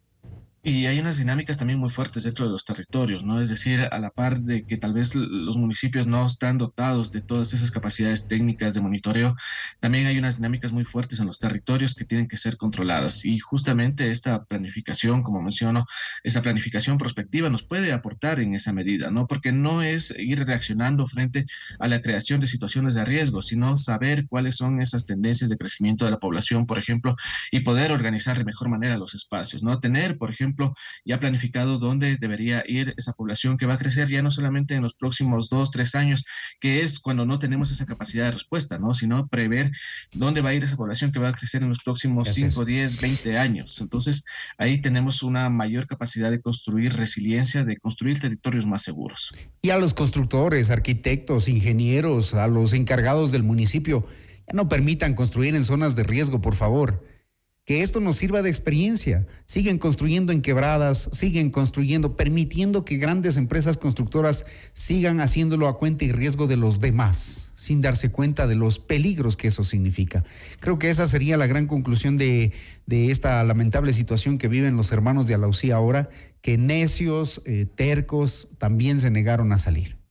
Y hay unas dinámicas también muy fuertes dentro de los territorios, ¿no? Es decir, a la par de que tal vez los municipios no están dotados de todas esas capacidades técnicas de monitoreo, también hay unas dinámicas muy fuertes en los territorios que tienen que ser controladas. Y justamente esta planificación, como menciono, esa planificación prospectiva nos puede aportar en esa medida, ¿no? Porque no es ir reaccionando frente a la creación de situaciones de riesgo, sino saber cuáles son esas tendencias de crecimiento de la población, por ejemplo, y poder organizar de mejor manera los espacios, ¿no? Tener, por ejemplo, ya planificado dónde debería ir esa población que va a crecer ya no solamente en los próximos 2, 3 años, que es cuando no tenemos esa capacidad de respuesta, ¿no? Sino prever dónde va a ir esa población que va a crecer en los próximos 5, 10, 20 años. Entonces, ahí tenemos una mayor capacidad de construir resiliencia, de construir territorios más seguros. Y a los constructores, arquitectos, ingenieros, a los encargados del municipio, ya no permitan construir en zonas de riesgo, por favor. Que esto nos sirva de experiencia. Siguen construyendo en quebradas, siguen construyendo, permitiendo que grandes empresas constructoras sigan haciéndolo a cuenta y riesgo de los demás, sin darse cuenta de los peligros que eso significa. Creo que esa sería la gran conclusión de esta lamentable situación que viven los hermanos de Alausí ahora, que necios, tercos, también se negaron a salir.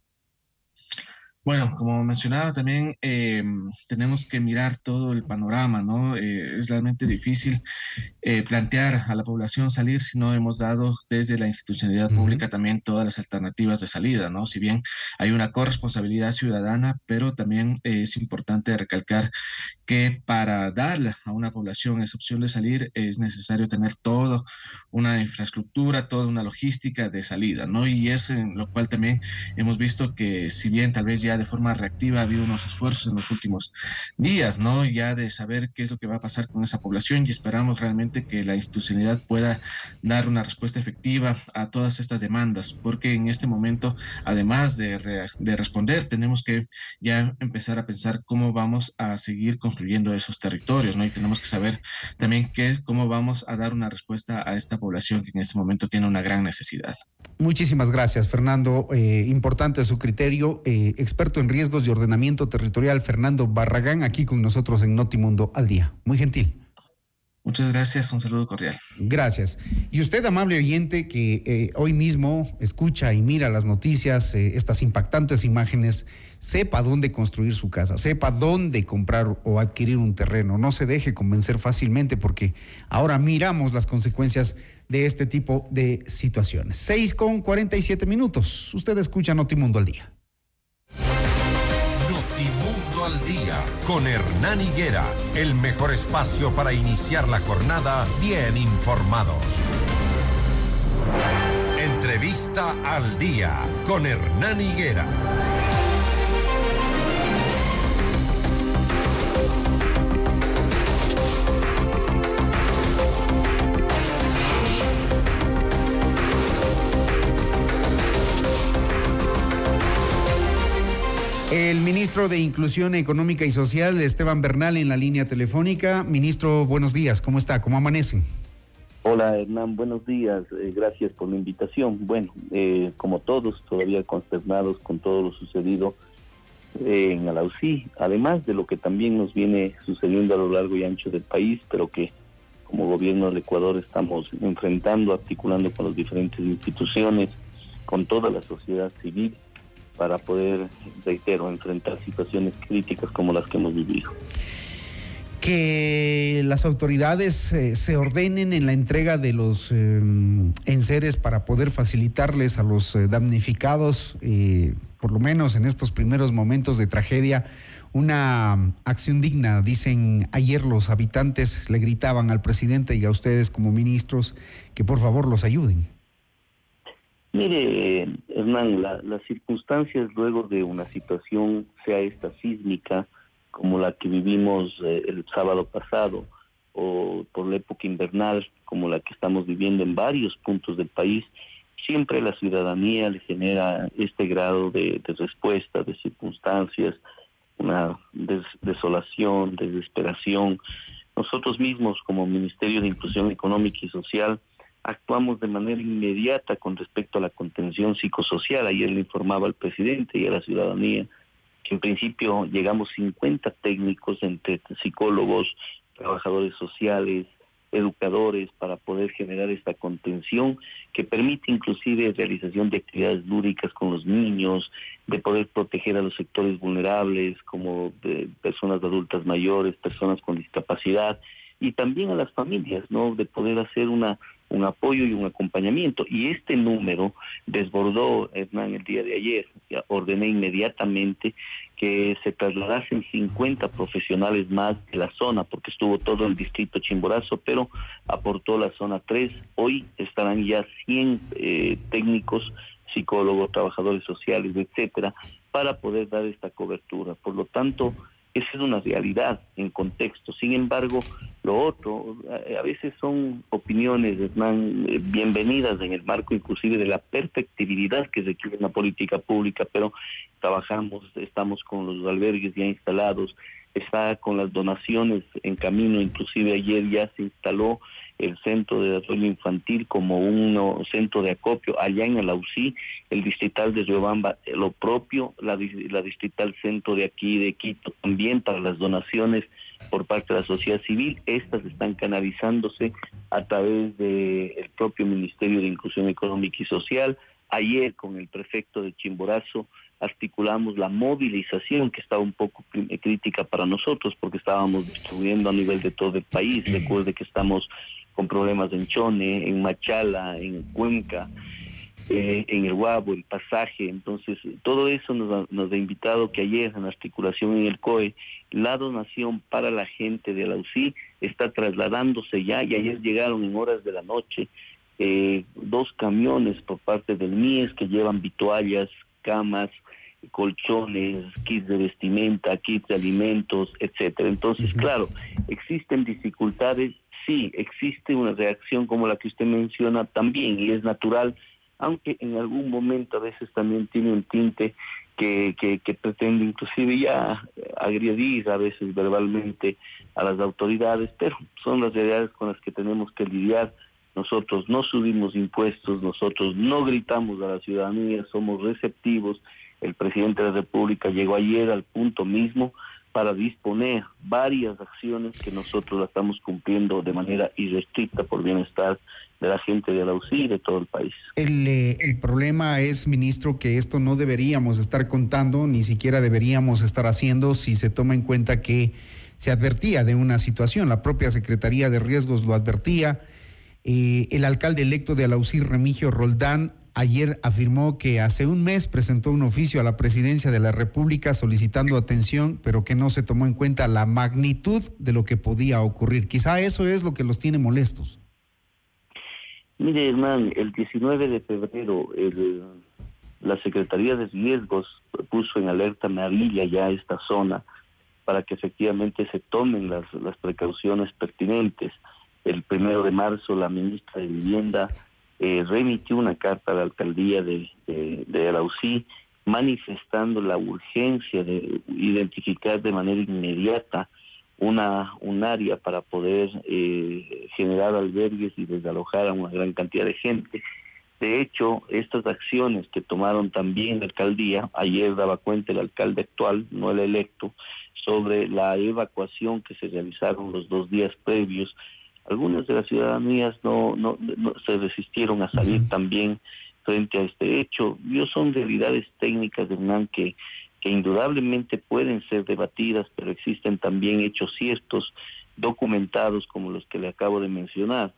Bueno, como mencionaba también, tenemos que mirar todo el panorama, ¿no? Es realmente difícil plantear a la población salir si no hemos dado desde la institucionalidad pública también todas las alternativas de salida, ¿no? Si bien hay una corresponsabilidad ciudadana, pero también es importante recalcar que para darle a una población esa opción de salir es necesario tener toda una infraestructura, toda una logística de salida, ¿no? Y es en lo cual también hemos visto que si bien tal vez ya de forma reactiva ha habido unos esfuerzos en los últimos días, ¿no? Ya de saber qué es lo que va a pasar con esa población y esperamos realmente que la institucionalidad pueda dar una respuesta efectiva a todas estas demandas, porque en este momento, además de responder, tenemos que ya empezar a pensar cómo vamos a seguir construyendo esos territorios, ¿no? Y tenemos que saber también cómo vamos a dar una respuesta a esta población que en este momento tiene una gran necesidad. Muchísimas gracias, Fernando. Importante su criterio. Experto en riesgos y ordenamiento territorial, Fernando Barragán, aquí con nosotros en Notimundo al Día. Muy gentil. Muchas gracias, un saludo cordial. Gracias. Y usted, amable oyente, que hoy mismo escucha y mira las noticias, estas impactantes imágenes, sepa dónde construir su casa, sepa dónde comprar o adquirir un terreno. No se deje convencer fácilmente porque ahora miramos las consecuencias de este tipo de situaciones. 6:47. Usted escucha Notimundo al Día. Notimundo al Día, con Hernán Higuera, el mejor espacio para iniciar la jornada bien informados. Entrevista al Día, con Hernán Higuera. El ministro de Inclusión Económica y Social, Esteban Bernal, en la línea telefónica. Ministro, buenos días. ¿Cómo está? ¿Cómo amanecen? Hola, Hernán. Buenos días. Gracias por la invitación. Bueno, como todos, todavía consternados con todo lo sucedido en Alausí, además de lo que también nos viene sucediendo a lo largo y ancho del país, pero que como gobierno del Ecuador estamos enfrentando, articulando con las diferentes instituciones, con toda la sociedad civil, para poder, reitero, enfrentar situaciones críticas como las que hemos vivido. Que las autoridades se ordenen en la entrega de los enseres para poder facilitarles a los damnificados, por lo menos en estos primeros momentos de tragedia, una acción digna. Dicen, ayer los habitantes le gritaban al presidente y a ustedes como ministros que por favor los ayuden. Mire, Hernán, las circunstancias luego de una situación, sea esta sísmica, como la que vivimos el sábado pasado, o por la época invernal, como la que estamos viviendo en varios puntos del país, siempre la ciudadanía le genera este grado de respuesta, de circunstancias, una desolación, desesperación. Nosotros mismos, como Ministerio de Inclusión Económica y Social, actuamos de manera inmediata con respecto a la contención psicosocial. Ayer le informaba al presidente y a la ciudadanía que en principio llegamos 50 técnicos entre psicólogos, trabajadores sociales, educadores, para poder generar esta contención que permite inclusive realización de actividades lúdicas con los niños, de poder proteger a los sectores vulnerables como de personas adultas mayores, personas con discapacidad, y también a las familias, ¿no? De poder hacer un apoyo y un acompañamiento. Y este número desbordó, Hernán, el día de ayer. Ya ordené inmediatamente que se trasladasen 50 profesionales más de la zona, porque estuvo todo el distrito Chimborazo, pero aportó la zona 3. Hoy estarán ya 100 técnicos, psicólogos, trabajadores sociales, etcétera, para poder dar esta cobertura. Por lo tanto, esa es una realidad en contexto. Sin embargo, lo otro, a veces son opiniones, Hernán, bienvenidas en el marco inclusive de la perfectibilidad que requiere una política pública, pero estamos con los albergues ya instalados, está con las donaciones en camino. Inclusive ayer ya se instaló el centro de desarrollo infantil como un centro de acopio allá en el AUCI, el distrital de Riobamba, lo propio, la distrital centro de aquí de Quito, también para las donaciones por parte de la sociedad civil. Estas están canalizándose a través del propio Ministerio de Inclusión Económica y Social. Ayer con el prefecto de Chimborazo articulamos la movilización, que estaba un poco crítica para nosotros porque estábamos distribuyendo a nivel de todo el país. Recuerde que estamos con problemas en Chone, en Machala, en Cuenca, en el Guabo, el Pasaje. Entonces, todo eso nos ha invitado que ayer en la articulación en el COE, la donación para la gente de la UCI está trasladándose ya, y ayer llegaron en horas de la noche 2 camiones por parte del MIES que llevan vituallas, camas, colchones, kits de vestimenta, kits de alimentos, etcétera. Entonces, claro, existen dificultades, sí, existe una reacción como la que usted menciona también, y es natural, aunque en algún momento a veces también tiene un tinte que pretende inclusive ya agredir a veces verbalmente a las autoridades, pero son las realidades con las que tenemos que lidiar. Nosotros no subimos impuestos, nosotros no gritamos a la ciudadanía, somos receptivos. El presidente de la República llegó ayer al punto mismo para disponer varias acciones que nosotros la estamos cumpliendo de manera irrestricta por bienestar de la gente de la UCI y de todo el país. El problema es, ministro, que esto no deberíamos estar contando, ni siquiera deberíamos estar haciendo si se toma en cuenta que se advertía de una situación. La propia Secretaría de Riesgos lo advertía. El alcalde electo de Alausí, Remigio Roldán, ayer afirmó que hace un mes presentó un oficio a la Presidencia de la República solicitando atención, pero que no se tomó en cuenta la magnitud de lo que podía ocurrir. Quizá eso es lo que los tiene molestos. Mire, Hernán, el 19 de febrero la Secretaría de Riesgos puso en alerta amarilla ya esta zona para que efectivamente se tomen las precauciones pertinentes. El 1 de marzo la ministra de Vivienda remitió una carta a la alcaldía de Alausí manifestando la urgencia de identificar de manera inmediata un área para poder generar albergues y desalojar a una gran cantidad de gente. De hecho, estas acciones que tomaron también la alcaldía, ayer daba cuenta el alcalde actual, no el electo, sobre la evacuación que se realizaron los 2 días previos. Algunas de las ciudadanías no se resistieron a salir también frente a este hecho. Son realidades técnicas, Hernán, que indudablemente pueden ser debatidas, pero existen también hechos ciertos, documentados como los que le acabo de mencionar.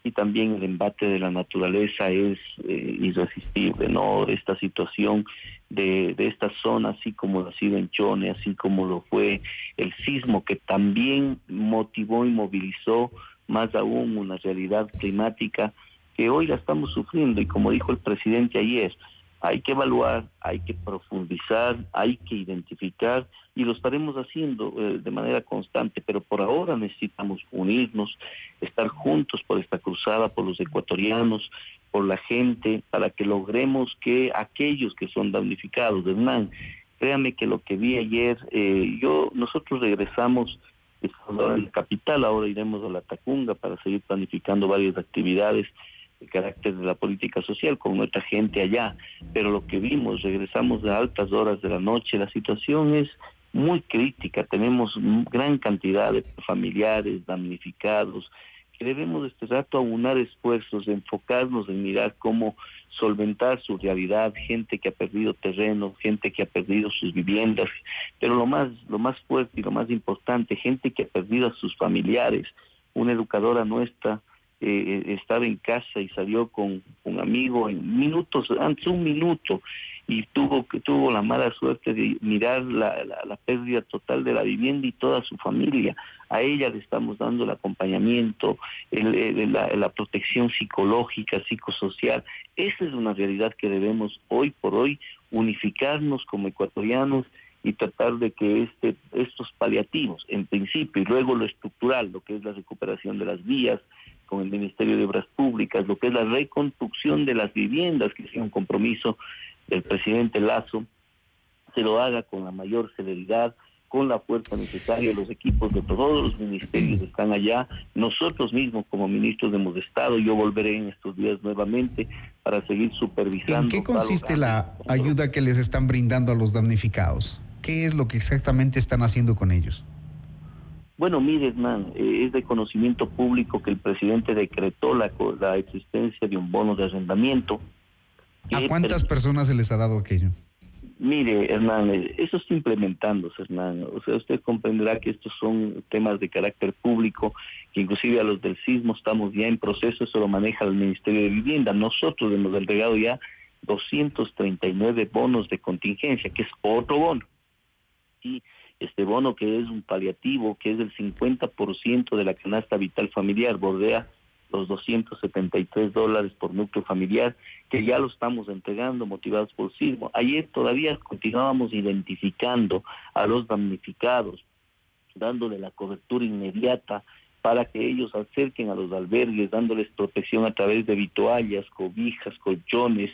y también el embate de la naturaleza es irresistible, ¿no? Esta situación de esta zona, así como lo ha sido en Chone, así como lo fue el sismo, que también motivó y movilizó más aún una realidad climática que hoy la estamos sufriendo, y como dijo el presidente ayer, hay que evaluar, hay que profundizar, hay que identificar, y lo estaremos haciendo de manera constante, pero por ahora necesitamos unirnos, estar juntos por esta cruzada, por los ecuatorianos, por la gente, para que logremos que aquellos que son damnificados, Hernán, créame que lo que vi ayer, nosotros regresamos ahora en la capital, ahora iremos a la Tacunga para seguir planificando varias actividades de carácter de la política social con nuestra gente allá, pero lo que vimos, regresamos a altas horas de la noche, la situación es muy crítica, tenemos gran cantidad de familiares damnificados, que debemos este rato aunar esfuerzos, enfocarnos en mirar cómo solventar su realidad, gente que ha perdido terreno, gente que ha perdido sus viviendas, pero lo más fuerte y lo más importante, gente que ha perdido a sus familiares. Una educadora nuestra estaba en casa y salió con un amigo en minutos, antes un minuto, y tuvo la mala suerte de mirar la pérdida total de la vivienda y toda su familia. A ella le estamos dando el acompañamiento, la protección psicológica, psicosocial. Esa es una realidad que debemos hoy por hoy unificarnos como ecuatorianos y tratar de que estos paliativos, en principio, y luego lo estructural, lo que es la recuperación de las vías, con el Ministerio de Obras Públicas, lo que es la reconstrucción de las viviendas, que es un compromiso del presidente Lasso, se lo haga con la mayor celeridad, con la fuerza necesaria. Los equipos de todos los ministerios están allá, nosotros mismos como ministros hemos estado, yo volveré en estos días nuevamente para seguir supervisando. ¿En qué consiste la ayuda que les están brindando a los damnificados? ¿Qué es lo que exactamente están haciendo con ellos? Bueno, mire, Hernán, es de conocimiento público que el presidente decretó la existencia de un bono de arrendamiento. ¿A cuántas personas se les ha dado aquello? Mire, Hernán, eso está implementándose, Hernán. O sea, usted comprenderá que estos son temas de carácter público, que inclusive a los del sismo estamos ya en proceso, eso lo maneja el Ministerio de Vivienda. Nosotros hemos entregado ya 239 bonos de contingencia, que es otro bono. Y este bono, que es un paliativo, que es del 50% de la canasta vital familiar, bordea los $273 por núcleo familiar, que ya lo estamos entregando motivados por sismo. Ayer todavía continuábamos identificando a los damnificados, dándole la cobertura inmediata para que ellos se acerquen a los albergues, dándoles protección a través de vituallas, cobijas, colchones,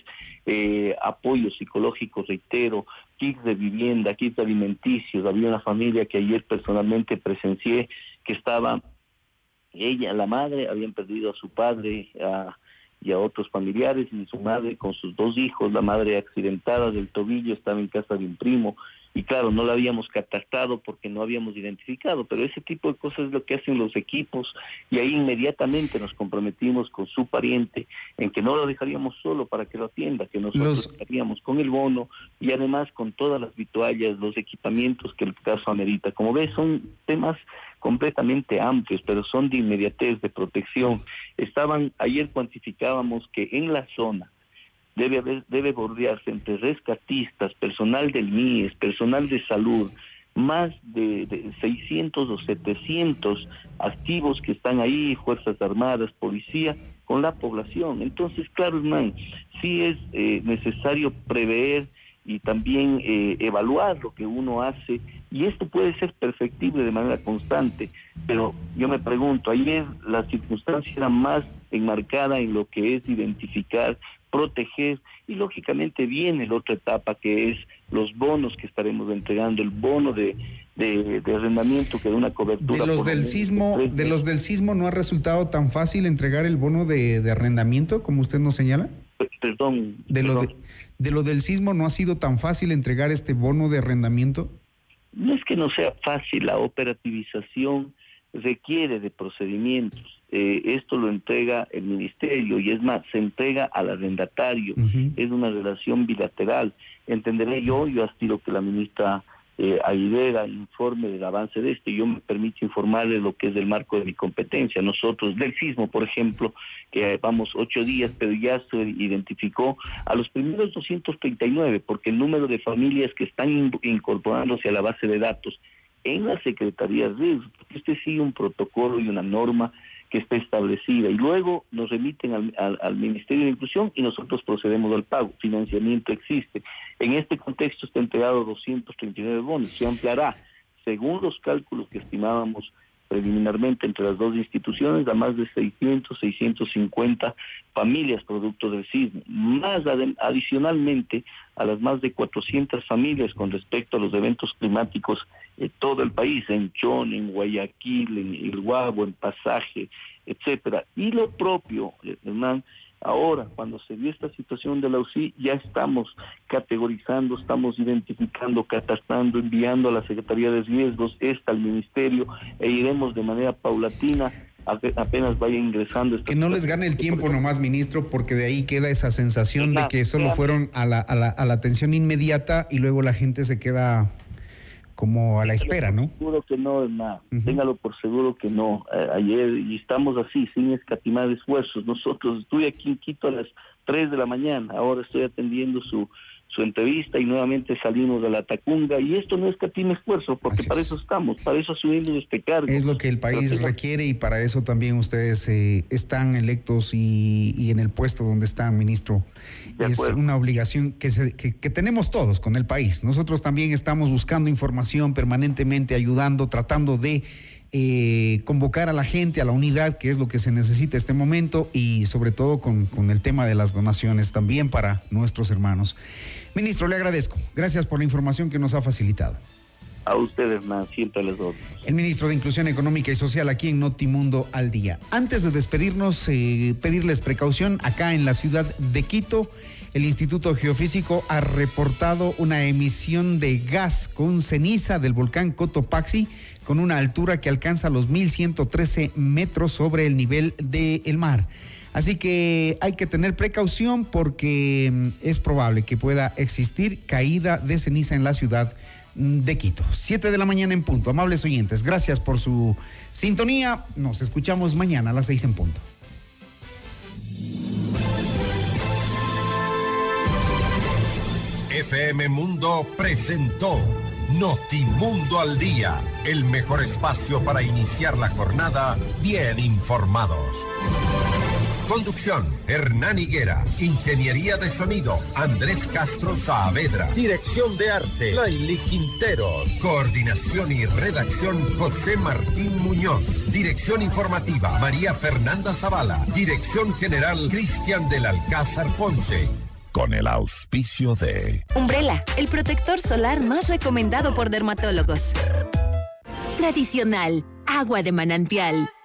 apoyo psicológico, reitero, kits de vivienda, kits alimenticios. Había una familia que ayer personalmente presencié que estaba, ella, la madre, habían perdido a su padre y a otros familiares, y su madre con sus 2 hijos, la madre accidentada del tobillo, estaba en casa de un primo, y claro, no la habíamos catastado porque no habíamos identificado, pero ese tipo de cosas es lo que hacen los equipos, y ahí inmediatamente nos comprometimos con su pariente en que no lo dejaríamos solo para que lo atienda, que nosotros estaríamos con el bono y además con todas las vituallas, los equipamientos que el caso amerita. Como ves, son temas completamente amplios, pero son de inmediatez, de protección. Ayer cuantificábamos que en la zona debe bordearse entre rescatistas, personal del MIES, personal de salud, más de 600 o 700 activos que están ahí, Fuerzas Armadas, Policía, con la población. Entonces, claro, Hernán, sí es necesario prever y también evaluar lo que uno hace, y esto puede ser perfectible de manera constante, pero yo me pregunto, ayer la circunstancia era más enmarcada en lo que es identificar, proteger, y lógicamente viene la otra etapa, que es los bonos que estaremos entregando, el bono de arrendamiento, que da una cobertura. ¿De los del sismo no ha resultado tan fácil entregar el bono de arrendamiento como usted nos señala? Perdón. ¿De lo del sismo no ha sido tan fácil entregar este bono de arrendamiento? No es que no sea fácil, la operativización requiere de procedimientos. Esto lo entrega el ministerio, y es más, se entrega al arrendatario. Es una relación bilateral. Entenderé yo aspiro que la ministra Aguilera informe del avance de este. Yo me permito informarle lo que es del marco de mi competencia. Nosotros, del sismo, por ejemplo, que vamos 8 días, pero ya se identificó a los primeros 239, porque el número de familias que están incorporándose a la base de datos en la Secretaría de Riesgos, porque este sigue un protocolo y una norma que está establecida, y luego nos remiten al Ministerio de Inclusión y nosotros procedemos al pago. Financiamiento existe. En este contexto está entregado 239 bonos. Se ampliará, según los cálculos que estimábamos preliminarmente entre las dos instituciones, a más de 600, 650 familias producto del sismo, más adicionalmente a las más de 400 familias con respecto a los eventos climáticos en todo el país, en Chone, en Guayaquil, en El Guabo, en Pasaje, etcétera. Y lo propio, Hernán, ahora, cuando se dio esta situación de la UCI, ya estamos categorizando, estamos identificando, catastrando, enviando a la Secretaría de Riesgos, al Ministerio, e iremos de manera paulatina, apenas vaya ingresando. Que no les gane el tiempo nomás, ministro, porque de ahí queda esa sensación de que solo fueron a la atención inmediata y luego la gente se queda como a la espera, ¿no? Seguro que no, nada. Téngalo por seguro que no. Ayer, y estamos así, sin escatimar esfuerzos. Nosotros, estuve aquí en Quito a las 3 de la mañana, ahora estoy atendiendo su entrevista y nuevamente salimos de la Tacunga, y esto no escatima esfuerzo, porque para eso estamos, para eso asumimos este cargo. Es lo que el país requiere y para eso también ustedes están electos y en el puesto donde están, ministro. Es una obligación que tenemos todos con el país. Nosotros también estamos buscando información permanentemente, ayudando, tratando de convocar a la gente a la unidad, que es lo que se necesita en este momento, y sobre todo con el tema de las donaciones también para nuestros hermanos. Ministro, le agradezco. Gracias por la información que nos ha facilitado. A ustedes, más siempre les doy. El ministro de Inclusión Económica y Social aquí en Notimundo al Día. Antes de despedirnos, pedirles precaución. Acá en la ciudad de Quito, el Instituto Geofísico ha reportado una emisión de gas con ceniza del volcán Cotopaxi con una altura que alcanza los 1.113 metros sobre el nivel del mar. Así que hay que tener precaución porque es probable que pueda existir caída de ceniza en la ciudad de Quito. 7 de la mañana en punto. Amables oyentes, gracias por su sintonía. Nos escuchamos mañana a las 6 en punto. FM Mundo presentó Notimundo al Día, el mejor espacio para iniciar la jornada bien informados. Conducción, Hernán Higuera. Ingeniería de sonido, Andrés Castro Saavedra. Dirección de arte, Laili Quinteros. Coordinación y redacción, José Martín Muñoz. Dirección informativa, María Fernanda Zavala. Dirección general, Cristian del Alcázar Ponce. Con el auspicio de Umbrella, el protector solar más recomendado por dermatólogos. Tradicional, agua de manantial.